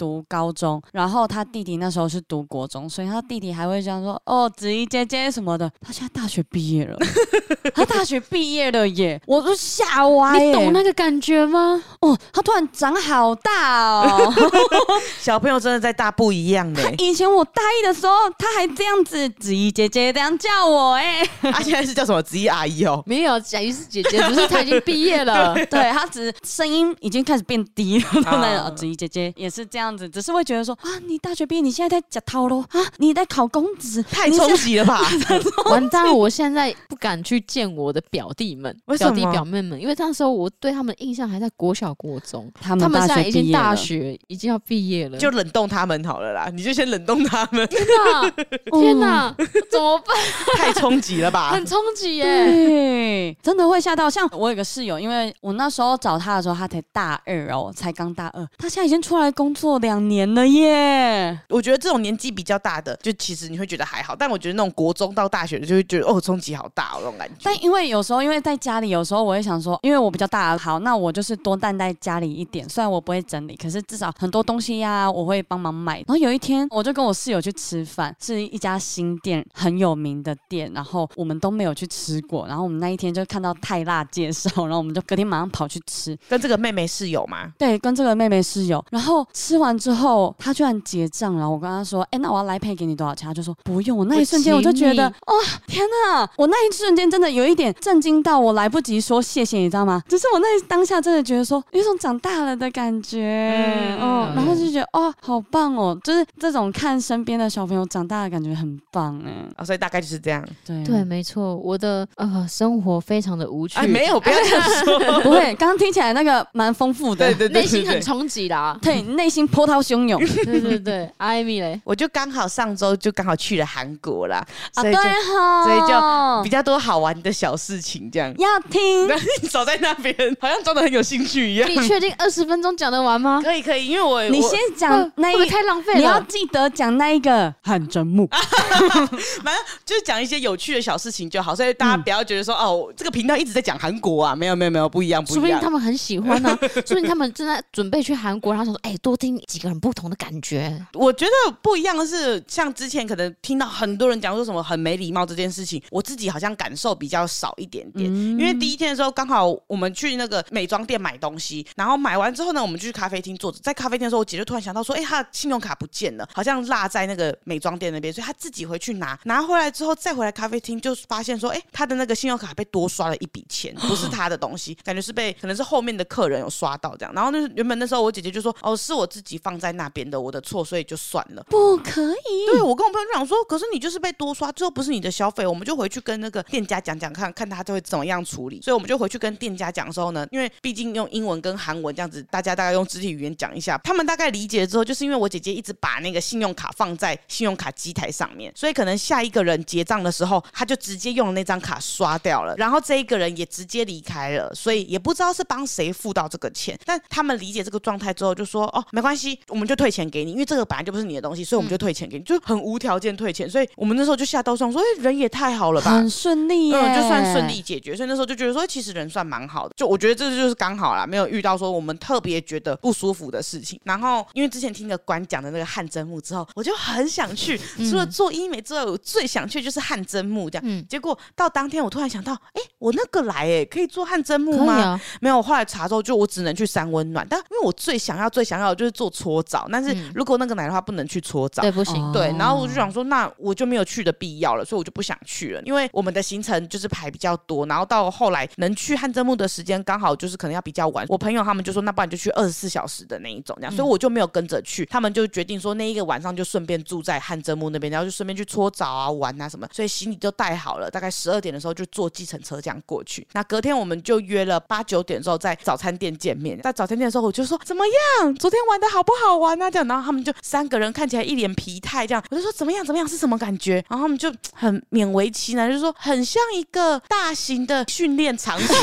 读高中，然后他弟弟那时候是读国中，所以他弟弟还会这样说哦，子怡姐姐什么的。他现在大学毕业了，他大学毕业了耶，我都吓歪耶。 你懂那个感觉吗？ 哦，他突然长好大哦， 小朋友真的在大不一样呢。 以前我大一的时候，他还这样子子怡姐姐这样叫我哎， 他现在是叫什么子怡阿姨哦？ 没有，贾怡是姐姐，只是她已经毕业了。 对，他只是声音已经开始变低了。那子怡姐姐也是这样子，只是会觉得说啊，你大学毕业，你现在在假套咯啊，你在考公职， 太冲击了吧！ 完蛋了，我现在不敢去见我的表弟们、表为什么弟表妹们，因为那时候我对他们印象还在国小、国中， 他们现在已经大学学，已经要毕业了。 就冷冻他们好了啦，你就先冷冻他们。 天哪，天哪，怎么办？ 太冲击了吧！ 很冲击耶！ 对，真的会吓到。像我有个室友，因为我那时候找他的时候，他才大2哦，才刚大2，他现在已经出来工作2年了耶。 我觉得这种年纪比较大的，就其实你会觉得还好，但我觉得那种国中到大学的，就会觉得哦，冲击好大哦，那种感觉。 但因为有时候因为在家里，有时候我会想说，因为我比较大，好，那我就是多担待家里一点。虽然我不会整理，可是至少很多东西呀，我会帮忙买。然后有一天，我就跟我室友去吃饭，是一家新店，很有名的店，然后我们都没有去吃过。然后我们那一天就看到泰辣介绍，然后我们就隔天马上跑去吃。 跟这个妹妹室友吗？ 对，跟这个妹妹室友。然后吃完之后，她居然结账了。我跟她说：“哎，那我要来配给你多少钱？”她就说：“不用。”我那一瞬间我就觉得，哦，天哪！我那一瞬间真的有一点震惊到我来不及说谢谢，你知道吗？只是我那当下真的觉得说，有一种长大了的感觉，然后就觉得哦，好棒哦，就是这种看身边的小朋友长大的感觉很棒哎。 所以大概就是这样。 对，没错，我的生活非常的无趣。 没有，不要这样说。 不会，刚刚听起来那个蛮丰富的， 对， 内心很冲击啦。 对，内心波涛汹涌。 对，艾米嘞， 我就刚好上周就刚好去了韩国啦， 所以就比较多好玩的小事情这样。 要听， 你走在那边，好像装得很有兴趣一样。 你确定20分钟讲得完吗？ 可以，因为你先讲那会不会太浪费了？ 你要记得讲那一个汗蒸木， 反正就是讲一些有趣的小事情就好，所以大家不要觉得说哦，这个频道一直在讲韩国啊，没有，不一样。 说不定他们很喜欢呢，说不定他们正在准备去韩国，然后想说，多听几个人不同的感觉。 我觉得不一样的是，像之前可能听到很多人讲说什么很没礼貌这件事情，我自己好像感受比较少一点点。因为第一天的时候刚好我们去那个美妆店买东西，然后买完之后呢，我们就去咖啡厅坐着，在咖啡厅的时候，我姐就突然想到说，她的信用卡不见了，好像落在那个美妆店那边，所以她自己回去拿回来之后再回来咖啡厅，就发现说，她的那个信用卡被多刷了一笔钱，不是她的东西，感觉是可能是后面的客人有刷到这样。然后原本那时候我姐姐就说，是我自己放在那边的，我的错，所以就算了。 不可以。 对，我跟我朋友讲说，可是你就是被多刷，之后不是你的消费，我们就回去跟那个店家讲看他就会怎么样处理。所以我们就回去跟店家讲的时候呢，因为毕竟用英文跟韩文这样子，大家大概用肢体语言讲一下，他们大概理解了之后，就是因为我姐姐一直把那个信用卡放在信用卡机台上面，所以可能下一个人结账的时候，他就直接用那张卡刷掉了，然后这一个人也直接离开了，所以也不知道是帮谁付到这个钱。但他们理解这个状态之后，就说没关系，我们就退钱给你，因为这个本来就不是你的东西，所以我们就退钱给你，就很无条件退钱。所以我们那时候就吓到说，人也太好了吧， 很顺利耶， 就算顺利解决。所以那时候就觉得说，其实人算蛮好的。就我觉得这就是刚好啦，没有遇到说我们特别觉得不舒服的事情。然后因为之前听了关讲的那个汗蒸木之后，我就很想去，除了做医美之外，我最想去就是汗蒸木这样。结果到当天我突然想到，我那个来可以做汗蒸木吗？没有，我后来查之后就我只能去三温暖，但因为我最想要的就是做搓澡，但是如果那个来的话不能去搓澡， 对，不行。 对，然后我就想说，那我就没有去的必要了，所以我就不想去了。因为我们的行程就是排比较多，然后到后来能去汗蒸木的时间刚好就是可能要比较晚。我朋友他们就说，那不然就去24小时的那一种，这样，所以我就没有跟着去。他们就决定说，那一个晚上就顺便住在汗蒸木那边，然后就顺便去搓澡啊、玩啊什么，所以行李就带好了。大概12点的时候就坐计程车这样过去。那隔天我们就约了8、9点之后在早餐店见面。在早餐店的时候，我就说怎么样？昨天玩的好不好玩啊？这样，然后他们就3个人看起来一脸疲态，这样，我就说怎么样？是什么感觉？然后他们就很勉为其难，就说很像一个大型的训练场所。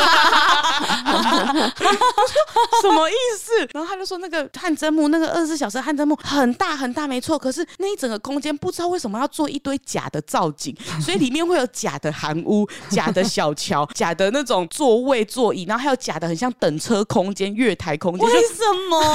什么意思？然后他就说那个汗蒸木，那个24小时汗蒸木很大很大，没错。可是那一整个空间不知道为什么要做一堆假的造景，所以里面会有假的韩屋、假的小桥、假的那种座位座椅，然后还有假的很像等车空间、月台空间。 为什么？ 很像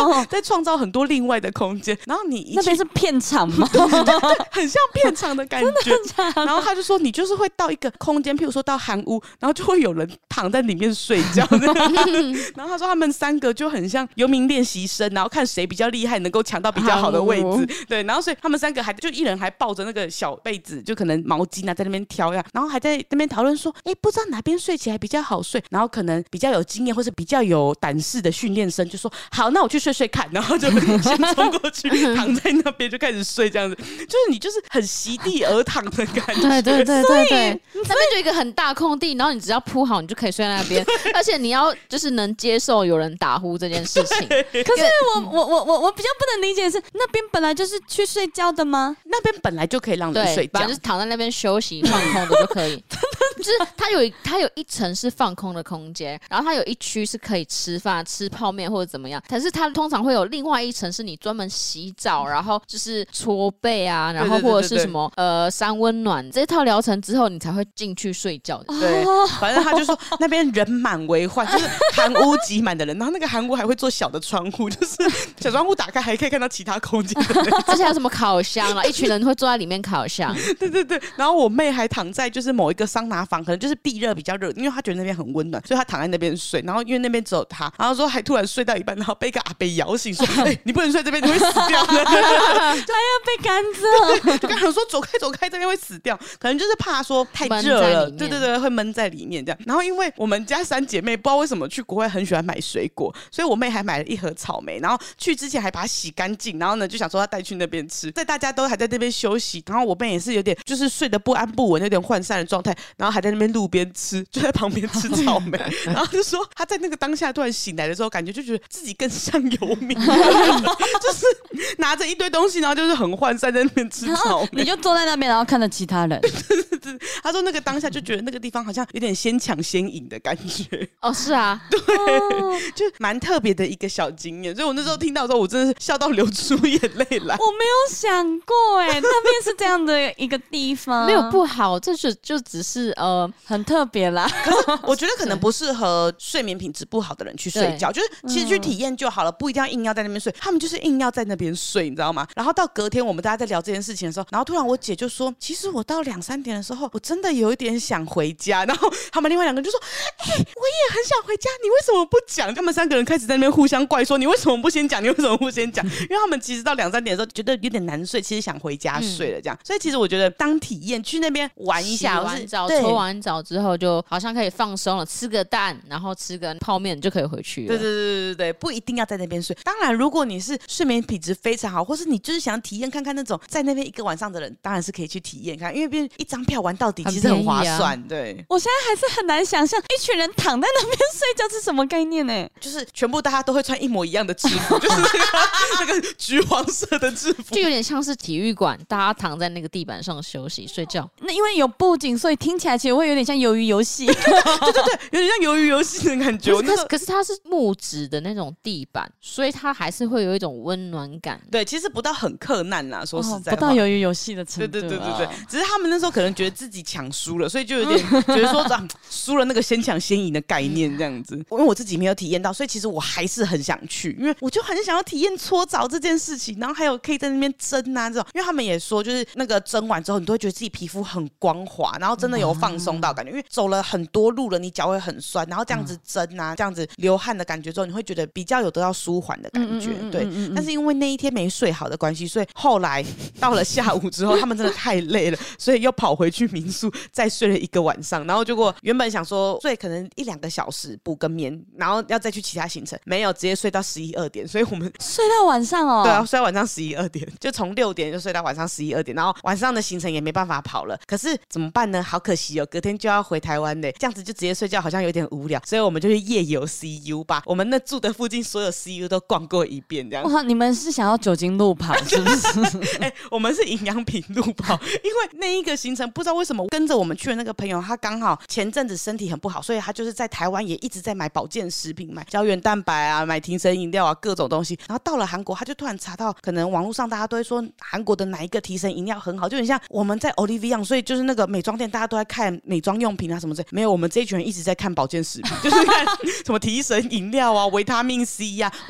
在创造很多另外的空间。然后你一那边是片场吗？ 很像片场的感觉。然后他就说你就是会到一个空间，譬如说到韩屋，然后就会有人躺在里面睡觉。然后他说他们3个就很像游民练习生，然后看谁比较厉害，能够抢到比较好的位置。对，然后所以他们3个还就一人还抱着那个小被子，就可能毛巾啊在那边挑呀，然后还在那边讨论说，不知道哪边睡起来比较好睡。然后可能比较有经验或是比较有胆识的训练生就说好，那我去睡睡看，然后就先冲过去躺在那边就开始睡，这样子就是你就是很席地而躺的感觉。 对，那边就一个很大空地，然后你只要铺好，你就可以睡在那边，而且你要就是能接受有人打呼这件事情。可是我比较不能理解的是，那边本来就是去睡觉的吗？ 那边本来就可以让人睡觉， 本来就是躺在那边休息放空的就可以。就是它有一层是放空的空间，然后它有一区是可以吃饭、吃泡面或者怎么样。但是它通常会有另外一层是你专门洗澡，然后就是搓背啊，然后或者是什么三温暖这套疗程之后，你才会进去睡觉的。 对，反正他就说那边人满为患，就是韩屋挤满的人，然后那个韩屋还会做小的窗户，就是小窗户打开还可以看到其他空间的人。 而且还有什么烤箱啦，一群人会坐在里面烤箱。 对，然后我妹还躺在就是某一个桑拿房，可能就是地热比较热，因为她觉得那边很温暖，所以她躺在那边睡。然后因为那边只有她，然后说还突然睡到一半，然后被一个阿伯摇醒，说：“你不能睡这边，你会死掉的。” 还要被赶走， 就跟他说走开，这边会死掉。可能就是怕说太热了，对，会闷在里面这样。然后因为我们家3姐妹不知道为什么去国外很喜欢买水果，所以我妹还买了1盒草莓，然后去之前还把它洗干净，然后呢就想说要带去那边吃。在大家都还在那边休息，然后我妹也是有点就是睡得不安不稳，有点涣散的状态，然后还在那边路边吃，就在旁边吃草莓。然后就说她在那个当下突然醒来的时候，感觉就觉得自己更像游民，就是拿着一堆东西，然后就是很涣散在那边吃草莓。 你就坐在那边，然后看着其他人。 他说那个当下就觉得那个地方好像有点先抢先赢的感觉。 哦，是啊， 对，就蛮特别的一个小经验。所以我那时候听到的时候，我真的是笑到流出眼泪来。 我没有想过那边是这样的一个地方， 没有不好，这就只是很特别啦。 可是我觉得可能不适合睡眠品质不好的人去睡觉，就是其实去体验就好了，不一定要硬要在那边睡。他们就是硬要在那边睡，你知道吗？然后到隔天我们大家在聊这件事情的时候，然后突然我姐就说，其实我到2-3点的时候，我真的有一点想回家。然后他们另外2个人就说，我也很想回家，你为什么不讲？他们3个人开始在那边互相怪说，你为什么不先讲？你为什么不先讲？因为他们其实到2-3点的时候觉得有点难睡，其实想回家睡了这样。所以其实我觉得当体验去那边玩一下， 洗完澡搓完澡之后就好像可以放松了，吃个蛋，然后吃个泡面就可以回去了。 对，不一定要在那边睡。当然如果你是睡眠品质非常好，或是你就是想体验看看那种在那边1个晚上的人，当然是可以去体验看，因为毕竟1张票玩到底其实很划算。对， 我现在还是很难想象一群人躺在那边睡觉是什么概念呢？ 就是全部大家都会穿一模一样的制服，就是那个橘黄色的制服， 就有点像是体育馆，大家躺在那个地板上休息睡觉。 那因为有布景，所以听起来其实会有点像鱿鱼游戏。 对，有点像鱿鱼游戏的感觉。 可是它是木质的那种地板，所以它还是会有一种温暖感。 对，其实不到很克难啦，说实在话， 不到鱿鱼游戏的程度。 对，只是他们那时候可能觉得自己抢输了，所以就有点觉得说输了那个先抢先赢的概念这样子。因为我自己没有体验到，所以其实我还是很想去，因为我就很想要体验搓澡这件事情，然后还有可以在那边蒸啊这种。因为他们也说，就是那个蒸完之后，你都会觉得自己皮肤很光滑，然后真的有放松到感觉。因为走了很多路了，你脚会很酸，然后这样子蒸啊，这样子流汗的感觉之后，你会觉得比较有得到舒缓的感觉。对，但是因为那一天没睡好的关系，所以后来到了下午之后，他们真的太累了，所以又跑回去民宿再睡了1个晚上。然后结果原本想说睡可能1-2个小时补个眠，然后要再去其他行程，没有，直接睡到11-12点。所以我们睡到晚上哦。 对啊，睡到晚上11-12点，就从6点就睡到晚上11-12点，然后晚上的行程也没办法跑了。可是怎么办呢？好可惜哦，隔天就要回台湾嘞，这样子就直接睡觉好像有点无聊，所以我们就去夜游 CU 吧。我们那住的附近所有 CU 都逛过一遍，这样。 哇，你们是想要酒精路跑是不是？ 我们是营养品路跑，因为那一个行程不知道为什么跟着我们去的那个朋友，他刚好前阵子身体很不好，所以他就是在台湾也一直在买保健食品，买胶原蛋白啊，买提神饮料啊，各种东西。然后到了韩国，他就突然查到，可能网络上大家都会说韩国的哪一个提神饮料很好，就很像我们在 Olivia， 所以就是那个美妆店大家都在看美妆用品啊什么之类，没有，我们这一群人一直在看保健食品，就是看什么提神饮料啊、维他命 C 啊、维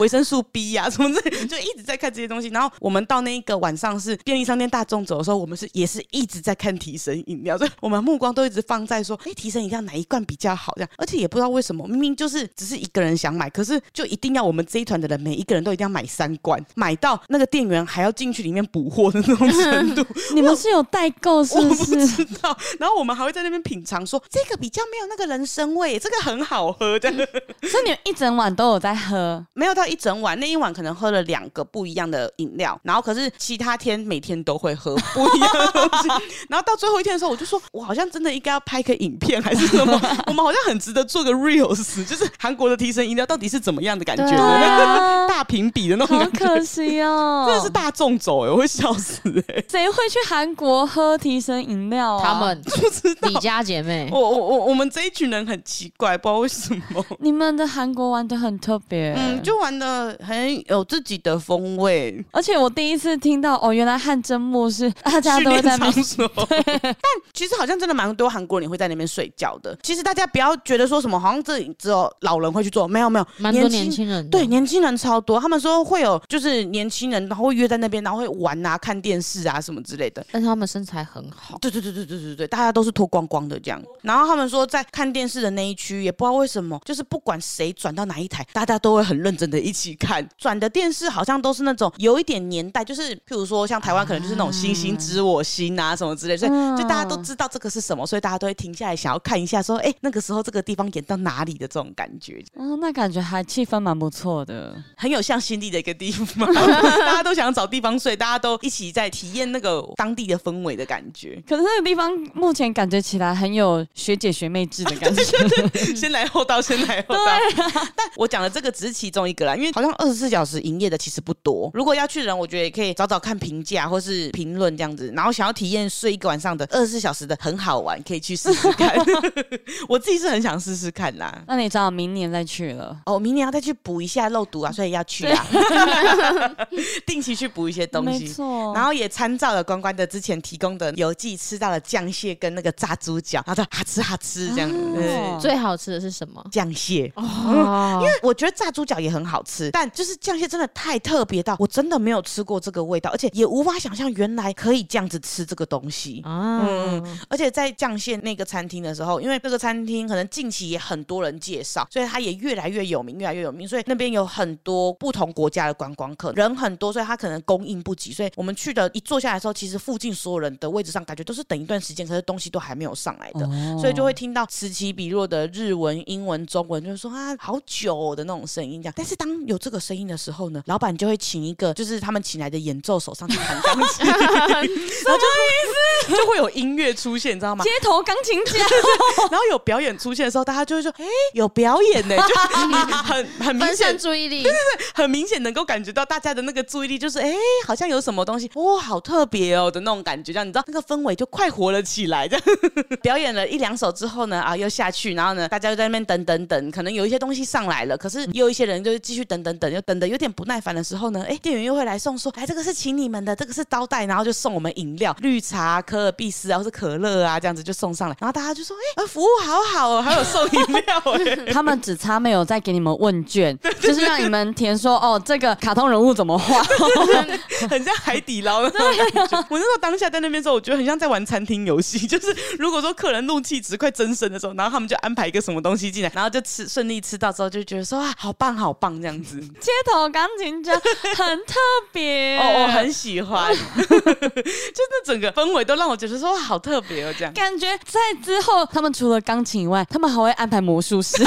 生素 B 啊什么之类的，就一直在看这些东西。然后我们到那一个晚上是便利商店大众走的时候，我们也是一直在看提神饮料，所以我们目光都一直放在说提神饮料哪一罐比较好这样。而且也不知道为什么，明明就是只是一个人想买，可是就一定要我们这一团的人每一个人都一定要买3罐，买到那个店员还要进去里面补货的那种程度。 你们是有代购是不是？ 我不知道。然后我们还会在那边品尝说这个比较没有那个人参味，这个很好喝的。 所以你们一整晚都有在喝？ 没有到一整晚，那一晚可能喝了2个不一样的饮料，然后可是其他天每天都会喝不一样的东西。然后到最后一天的时候，我就说我好像真的应该要拍个影片还是什么，我们好像很值得做个 reels， 就是韩国的提神饮料到底是怎么样的感觉的， 啊、 大评比的那种感觉。 好可惜哦， 真的是大众走我会笑死谁会去韩国喝提神饮料啊？ 他们不知道李家姐妹， 我们这一群人很奇怪，不知道为什么。 你们的韩国玩得很特别， 就玩得很有自己的风味。 而且我第一次听到原来汗蒸幕是大家都会在那边但其实好像真的蛮多韩国人也会在那边睡觉的。其实大家不要觉得说什么好像这里只有老人会去做，没有， 蛮多年轻人的。 对，年轻人超多。他们说会有就是年轻人，然后会约在那边，然后会玩啊、看电视啊什么之类的。 但是他们身材很好。 对，大家都是脱光光的这样。然后他们说在看电视的那一区，也不知道为什么，就是不管谁转到哪一台，大家都会很认真的一起看。转的电视好像都是那种有一点年代，就是譬如说像台湾可能就是那种星星知我心啊什么之类的，所以就大家都知道这个是什么，所以大家都会停下来想要看一下说那个时候这个地方演到哪里的这种感觉。 那感觉还气氛蛮不错的， 很有向心力的一个地方。大家都想找地方睡，大家都一起在体验那个当地的氛围的感觉。 可是那个地方目前感觉起来很有学姐学妹制的感觉。 对，先来后到。但我讲的这个只是其中一个啦，因为好像24小时营业的其实不多。如果要去的人，我觉得也可以找找看评价或是评论这样子，然后想要体验睡一个晚上的24小时的很好玩，可以去试试看。我自己是很想试试看啦。 那你只好明年再去了。 明年要再去补一下肉毒啊，所以要去啊。定期去补一些东西， 没错。 然后也参照了关关的之前提供的游记，吃到了酱蟹跟那个炸猪脚，然后就哈吃这样。 最好吃的是什么？ 酱蟹。因为我觉得炸猪脚也很好吃，但就是酱蟹真的太特别到我真的没有吃过这个味道，而且也无法想象原来可以这样子吃这个东西。而且在酱蟹那个餐厅的时候，因为这个餐厅可能近期也很多人介绍，所以它也越来越有名，所以那边有很多不同国家的观光客，人很多，所以它可能供应不及，所以我们去的一坐下来的时候，其实附近所有人的位置上感觉都是等一段时间，可是东西都还没有上来的，所以就会听到此起彼落的日文、英文、中文，就是说好久的那种声音这样。但是当有这个声音的时候呢，老板就会请一个就是他们请来的演奏手上去弹钢琴，什么意思？就会有音乐出现，你知道吗？ 街头钢琴家， 然后有表演出现的时候，大家就会说，有表演呢，就很明显分散注意力， 对，很明显能够感觉到大家的那个注意力就是好像有什么东西好特别哦的那种感觉，这样你知道那个氛围就快活了起来。这样表演了1-2首之后呢，又下去，然后呢大家就在那边等，可能有一些东西上来了，可是也有一些人就继续等，又等得有点不耐烦的时候呢，店员又会来送说，这个是请你们的，这个是招待，然后就送我们饮料，绿茶、可尔必斯啊，或是可乐啊，这样子就送上来，然后大家就说，服务好好哦，还有送饮料他们只差没有再给你们问卷，就是让你们填说，这个卡通人物怎么画， 很像海底捞的那种感觉。我那时候当下在那边的时候，我觉得很像在玩餐厅游戏，就是如果说客人怒气值快增生的时候，然后他们就安排一个什么东西进来，然后就顺利吃到之后，就觉得说好棒这样子。 街头钢琴家很特别我很喜欢，就那整个氛围都让我觉得说好特别这样。 感觉在之后，他们除了钢琴以外，他们还会安排魔术师。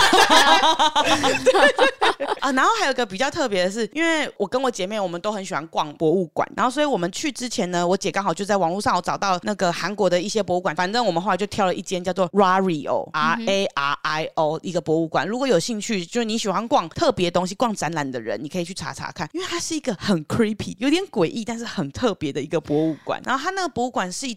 然后还有一个比较特别的是，因为我跟我姐妹我们都很喜欢逛博物馆，然后所以我们去之前呢，我姐刚好就在网络上有找到那个韩国的一些博物馆，反正我们后来就挑了一间叫做 Rario RARIO 一个博物馆。如果有兴趣，就是你喜欢逛特别东西、逛展览的人，你可以去查查看，因为它是一个很 creepy、有点诡异，但是很特别的一个博物馆。然后它那个博物馆是一栋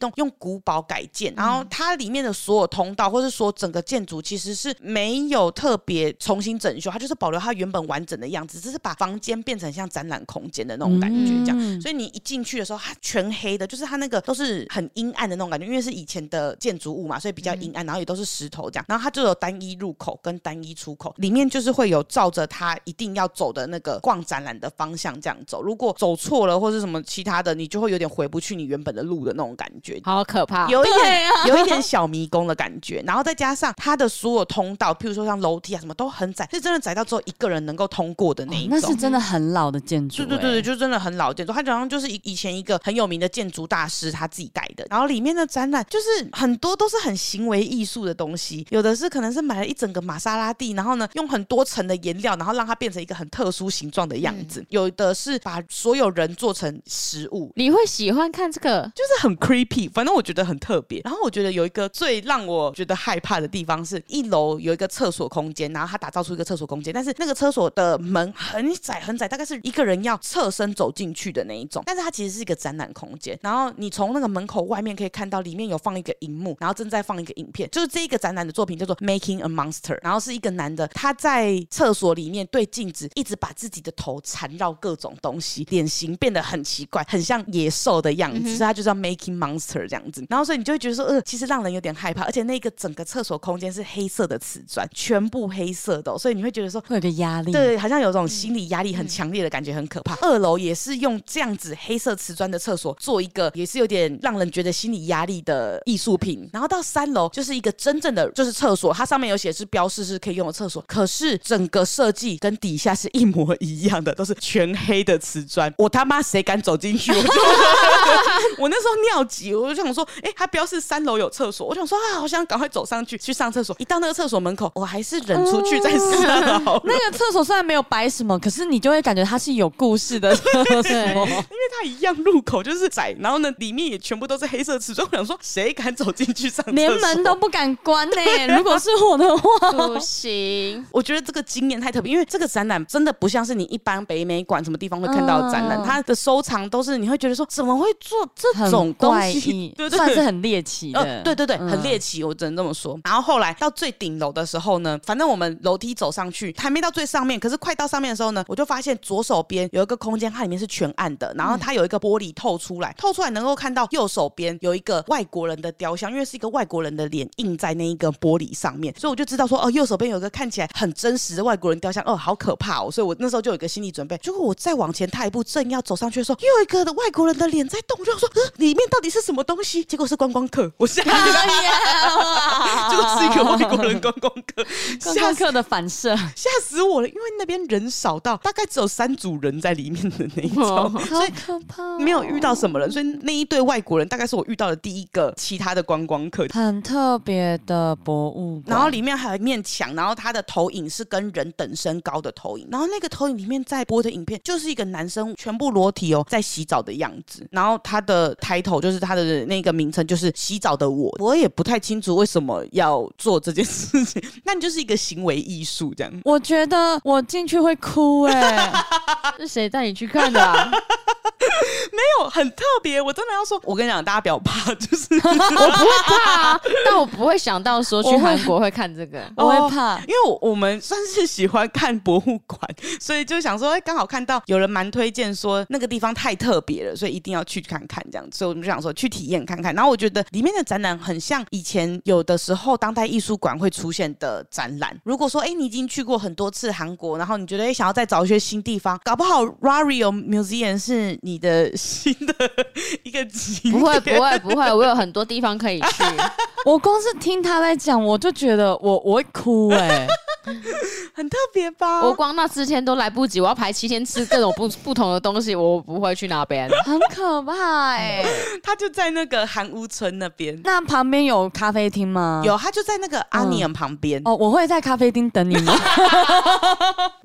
栋用古堡改建，然后它里面的所有通道或是说整个建筑其实是没有特别重新整修，它就是保留它原本完整的样子，只是把房间变成像展览空间的那种感觉这样。所以你一进去的时候它全黑的，就是它那个都是很阴暗的那种感觉，因为是以前的建筑物嘛，所以比较阴暗，然后也都是石头这样，然后它就有单一入口跟单一出口，里面就是会有照着它一定要走的那个逛展览的方向这样走，如果走错了或是什么其他的，你就会有点回不去你原本的路的那种感觉， 好可怕， 有一点小迷宫的感觉。然后再加上它的所有通道，譬如说像楼梯啊什么都很窄，是真的窄到只有一个人能够通过的那一种， 那是真的很老的建筑。 对，就真的很老的建筑，它好像就是以前一个很有名的建筑大师他自己盖的。然后里面的展览就是很多都是很行为艺术的东西，有的是可能是买了一整个玛莎拉蒂，然后呢用很多层的颜料，然后让它变成一个很特殊形状的样子，有的是把所有人做成食物。 你会喜欢看这个？ 就是很 creepy， 反正我觉得很特别。然后我觉得有一个最让我觉得害怕的地方是一楼有一个厕所空间，然后它打造出一个厕所空间，但是那个厕所的门很窄很窄，大概是一个人要侧身走进去的那一种，但是它其实是一个展览空间，然后你从那个门口外面可以看到里面有放一个荧幕，然后正在放一个影片，就是这一个展览的作品叫做 Making a Monster， 然后是一个男的他在厕所里面对镜子一直把自己的头缠绕各种东西，脸型变得很奇怪，很像野兽的样子，所以他就叫 Making Monster 这样子。然后所以你就会觉得说其实让人有点害怕，而且那个整个厕所空间是黑色的瓷砖，全部黑色的所以你会觉得说会有个压力， 对，好像有种心理压力很强烈的感觉，很可怕。二楼也是用这样子黑色瓷砖的厕所做一个也是有点让人觉得心理压力的艺术品。然后到3楼就是一个真正的就是厕所，它上面有写是标示是可以用的厕所，可是整个设计跟底下是一模一样的，都是全黑的瓷砖。我他妈谁敢走进去？我那时候尿急，我就想说它标示3楼有厕所，我想说好想赶快走上去上厕所。一到那个厕所门口，我还是忍出去再4楼。 那个厕所虽然没有摆什么，可是你就会感觉它是有故事的厕所，因为它一样入口就是窄，然后呢里面也全部都是黑色瓷砖。我想说谁敢走进去上厕所？ 连门都不敢关如果是我的话不行。 我觉得这个经验太特别，因为这个展览真的不像是你一般北美馆什么地方会看到的展览，它的收藏都是你会觉得说怎么会做这种东西， 对，算是很猎奇的。 对，很猎奇，我只能这么说。然后后来到最顶楼的时候呢，反正我们楼梯走上去还没到最上面，可是快到上面的时候呢，我就发现左手边有一个空间，它里面是全暗的，然后它有一个玻璃透出来能够看到右手边有一个外国人的雕像，因为是一个外国人的脸印在那一个玻璃上面，所以我就知道说右手边有一个看起来很真实的外国人雕像，好可怕所以我那时候就有一个心理准备。结果我再往前踏一步，正要走上去的时候，又有一个外国人的脸在动，我就说里面到底是什么东西？结果是观光客，我吓一跳，结果是一个外国人观光客， 观光客的反射， 吓死我了！因为那边人少到大概只有3组人在里面的那一种， 好可怕没有遇到什么人，所以那一对外国人大概是我遇到的第一个其他的观光客。 很特别的博物馆， 然后里面还有一面墙，然后它的投影是跟人等身高的投影，然后那个投影里面在播的影片就是一个男生全部裸体在洗澡的样子，然后他的抬头就是他的那个名称就是洗澡的我也不太清楚为什么要做这件事情，那你就是一个行为艺术这样。 我觉得我进去会哭是谁带你去看的没有，很特别，我真的要说，我跟你讲，大家不要怕，就是我不会怕但我不会想到说去韩国会看这个， 我会怕， 因为我们算是喜欢看博物馆，所以就想说刚好看到有人蛮推荐说那个地方太特别了，所以一定要去看看这样，所以我们就想说去体验看看。然后我觉得里面的展览很像以前有的时候当代艺术馆会出现的展览。如果说你已经去过很多次韩国，然后你觉得想要再找一些新地方，搞不好 Rario Museum 是你的新的一个景点。 不会，我有很多地方可以去。 我光是听他在讲，我就觉得我会哭很特别吧？ 我光那4天都来不及，我要排7天吃各种不同的东西，我不会去那边， 很可怕他就在那个韩屋村那边。 那旁边有咖啡厅吗？ 有，他就在那个阿尼恩旁边。 我会在咖啡厅等你们。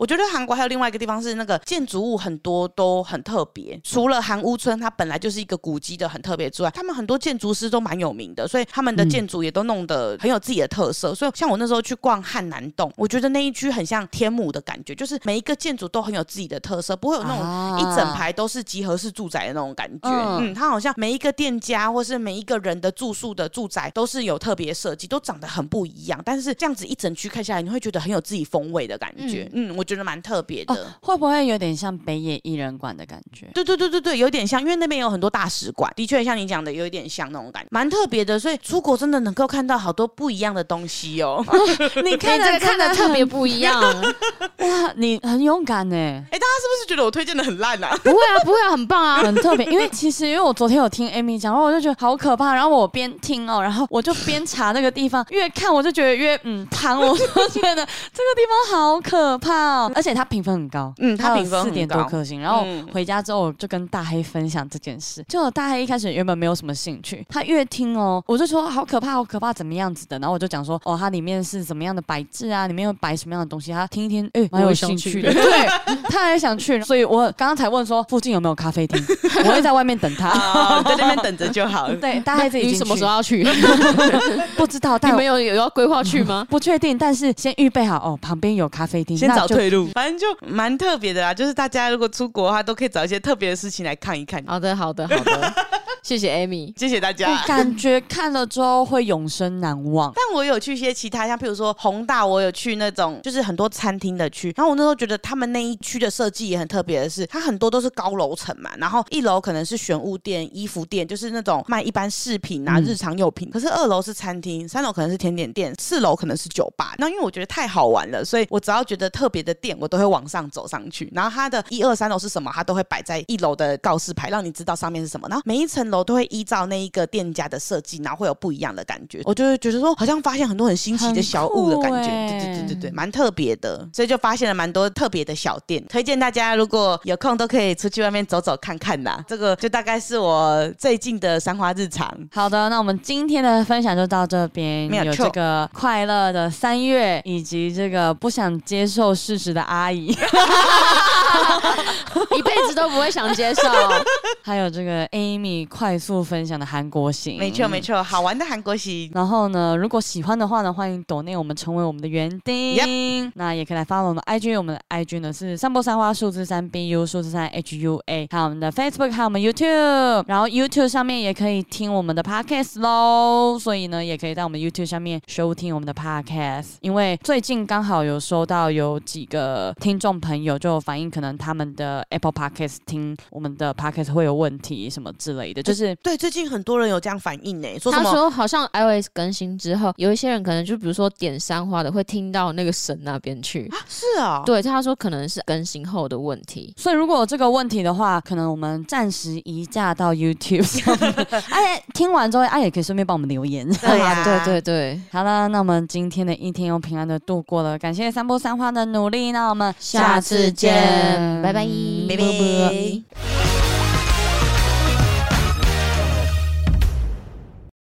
我觉得韩国还有另外一个地方是那个建筑物很多都很特别，除了韩屋村它本来就是一个古迹的很特别之外，他们很多建筑师都蛮有名的，所以他们的建筑也都弄得很有自己的特色。所以像我那时候去逛汉南洞，我觉得那一区很像天母的感觉，就是每一个建筑都很有自己的特色，不会有那种一整排都是集合式住宅的那种感觉。它好像每一个店家或是每一个人的住宿的住宅都是有特别设计，都长得很不一样，但是这样子一整区看下来，你会觉得很有自己风味的感觉。我觉得蛮特别的。 会不会有点像北野艺人馆的感觉？ 对，有点像，因为那边有很多大使馆，的确像你讲的有一点像那种感觉，蛮特别的。所以出国真的能够看到好多不一样的东西哦。 你看这个看的特别不一样。 哇，你很勇敢耶。 大家是不是觉得我推荐的很烂啊？ 不会啊，很棒啊， 很特别。因为我昨天有听 Amy 讲，然后我就觉得好可怕，然后我边听然后我就边查那个地方，越看我就觉得越汤，我就觉得这个地方好可怕而且它评分很高， 它评分很高 4点多颗星。然后回家之后我就跟大黑分享这件事，就大黑一开始原本没有什么兴趣，他越听我就说好可怕怎么样子的，然后我就讲说它里面是怎么样的摆置啊，里面有摆什么样的东西，他听一听蛮有兴趣的，对，他也想去，所以我刚刚才问说附近有没有咖啡厅，我会在外面等他， 在那边等着就好了。 对，大黑自己你什么时候要去？ 不知道，但你们有要规划去吗？ 不确定，但是先预备好旁边有咖啡厅， 先找退路，反正就蛮特别的啦。就是大家如果出国的话，都可以找一些特别的事情来看一看。 好的，谢谢 Amy， 谢谢大家。 感觉看了之后会永生难忘。 但我有去一些其他，像譬如说弘大，我有去那种就是很多餐厅的区，然后我那时候觉得他们那一区的设计也很特别的是，它很多都是高楼层嘛，然后1楼可能是选物店、衣服店，就是那种卖一般饰品啊、日常用品，可是2楼是餐厅，3楼可能是甜点店，4楼可能是酒吧。那因为我觉得太好玩了，所以我只要觉得特别的店，我都会往上走上去，然后它的1、2、3楼是什么，它都会摆在1楼的告示牌，让你知道上面是什么，然后每一层楼都会依照那一个店家的设计，然后会有不一样的感觉。我就会觉得说，好像发现很多很新奇的小物的感觉，对，蛮特别的，所以就发现了蛮多特别的小店。推荐大家如果有空都可以出去外面走走看看啦。这个就大概是我最近的三花日常。 好的，那我们今天的分享就到这边。有这个快乐的3月，以及这个不想接受事实的阿姨， 一辈子都不会想接受。 还有这个 Amy 快速分享的韩国行， 没错，好玩的韩国行。 然后呢，如果喜欢的话呢，欢迎抖内我们成为我们的园丁。那也可以来follow我们 IG， 我们的 IG 呢是散播三花数字3 BU 数字3 HUA， 还有我们的 Facebook， 还有我们 YouTube， 然后 YouTube 上面也可以听我们的 Podcast 咯，所以呢，也可以在我们 YouTube 上面收听我们的 Podcast。因为最近刚好有收到有几个听众朋友就反映，可能他们的 Apple Podcast 听我们的 Podcast 会有问题什么之类的，就是对，最近很多人有这样反应呢，说什么？ 他说好像 iOS 更新之后，有一些人可能就比如说点3花的会听到那个神那边去啊，是啊， 对，他说可能是更新后的问题， 所以如果有这个问题的话，可能我们暂时移驾到 YouTube 上面。听完之后，也可以顺便帮我们留言。 对啊， 对， 好了，那我们今天的一天又平安的度过了，感谢散播三花的努力，那我们下次见，拜拜， 拜拜。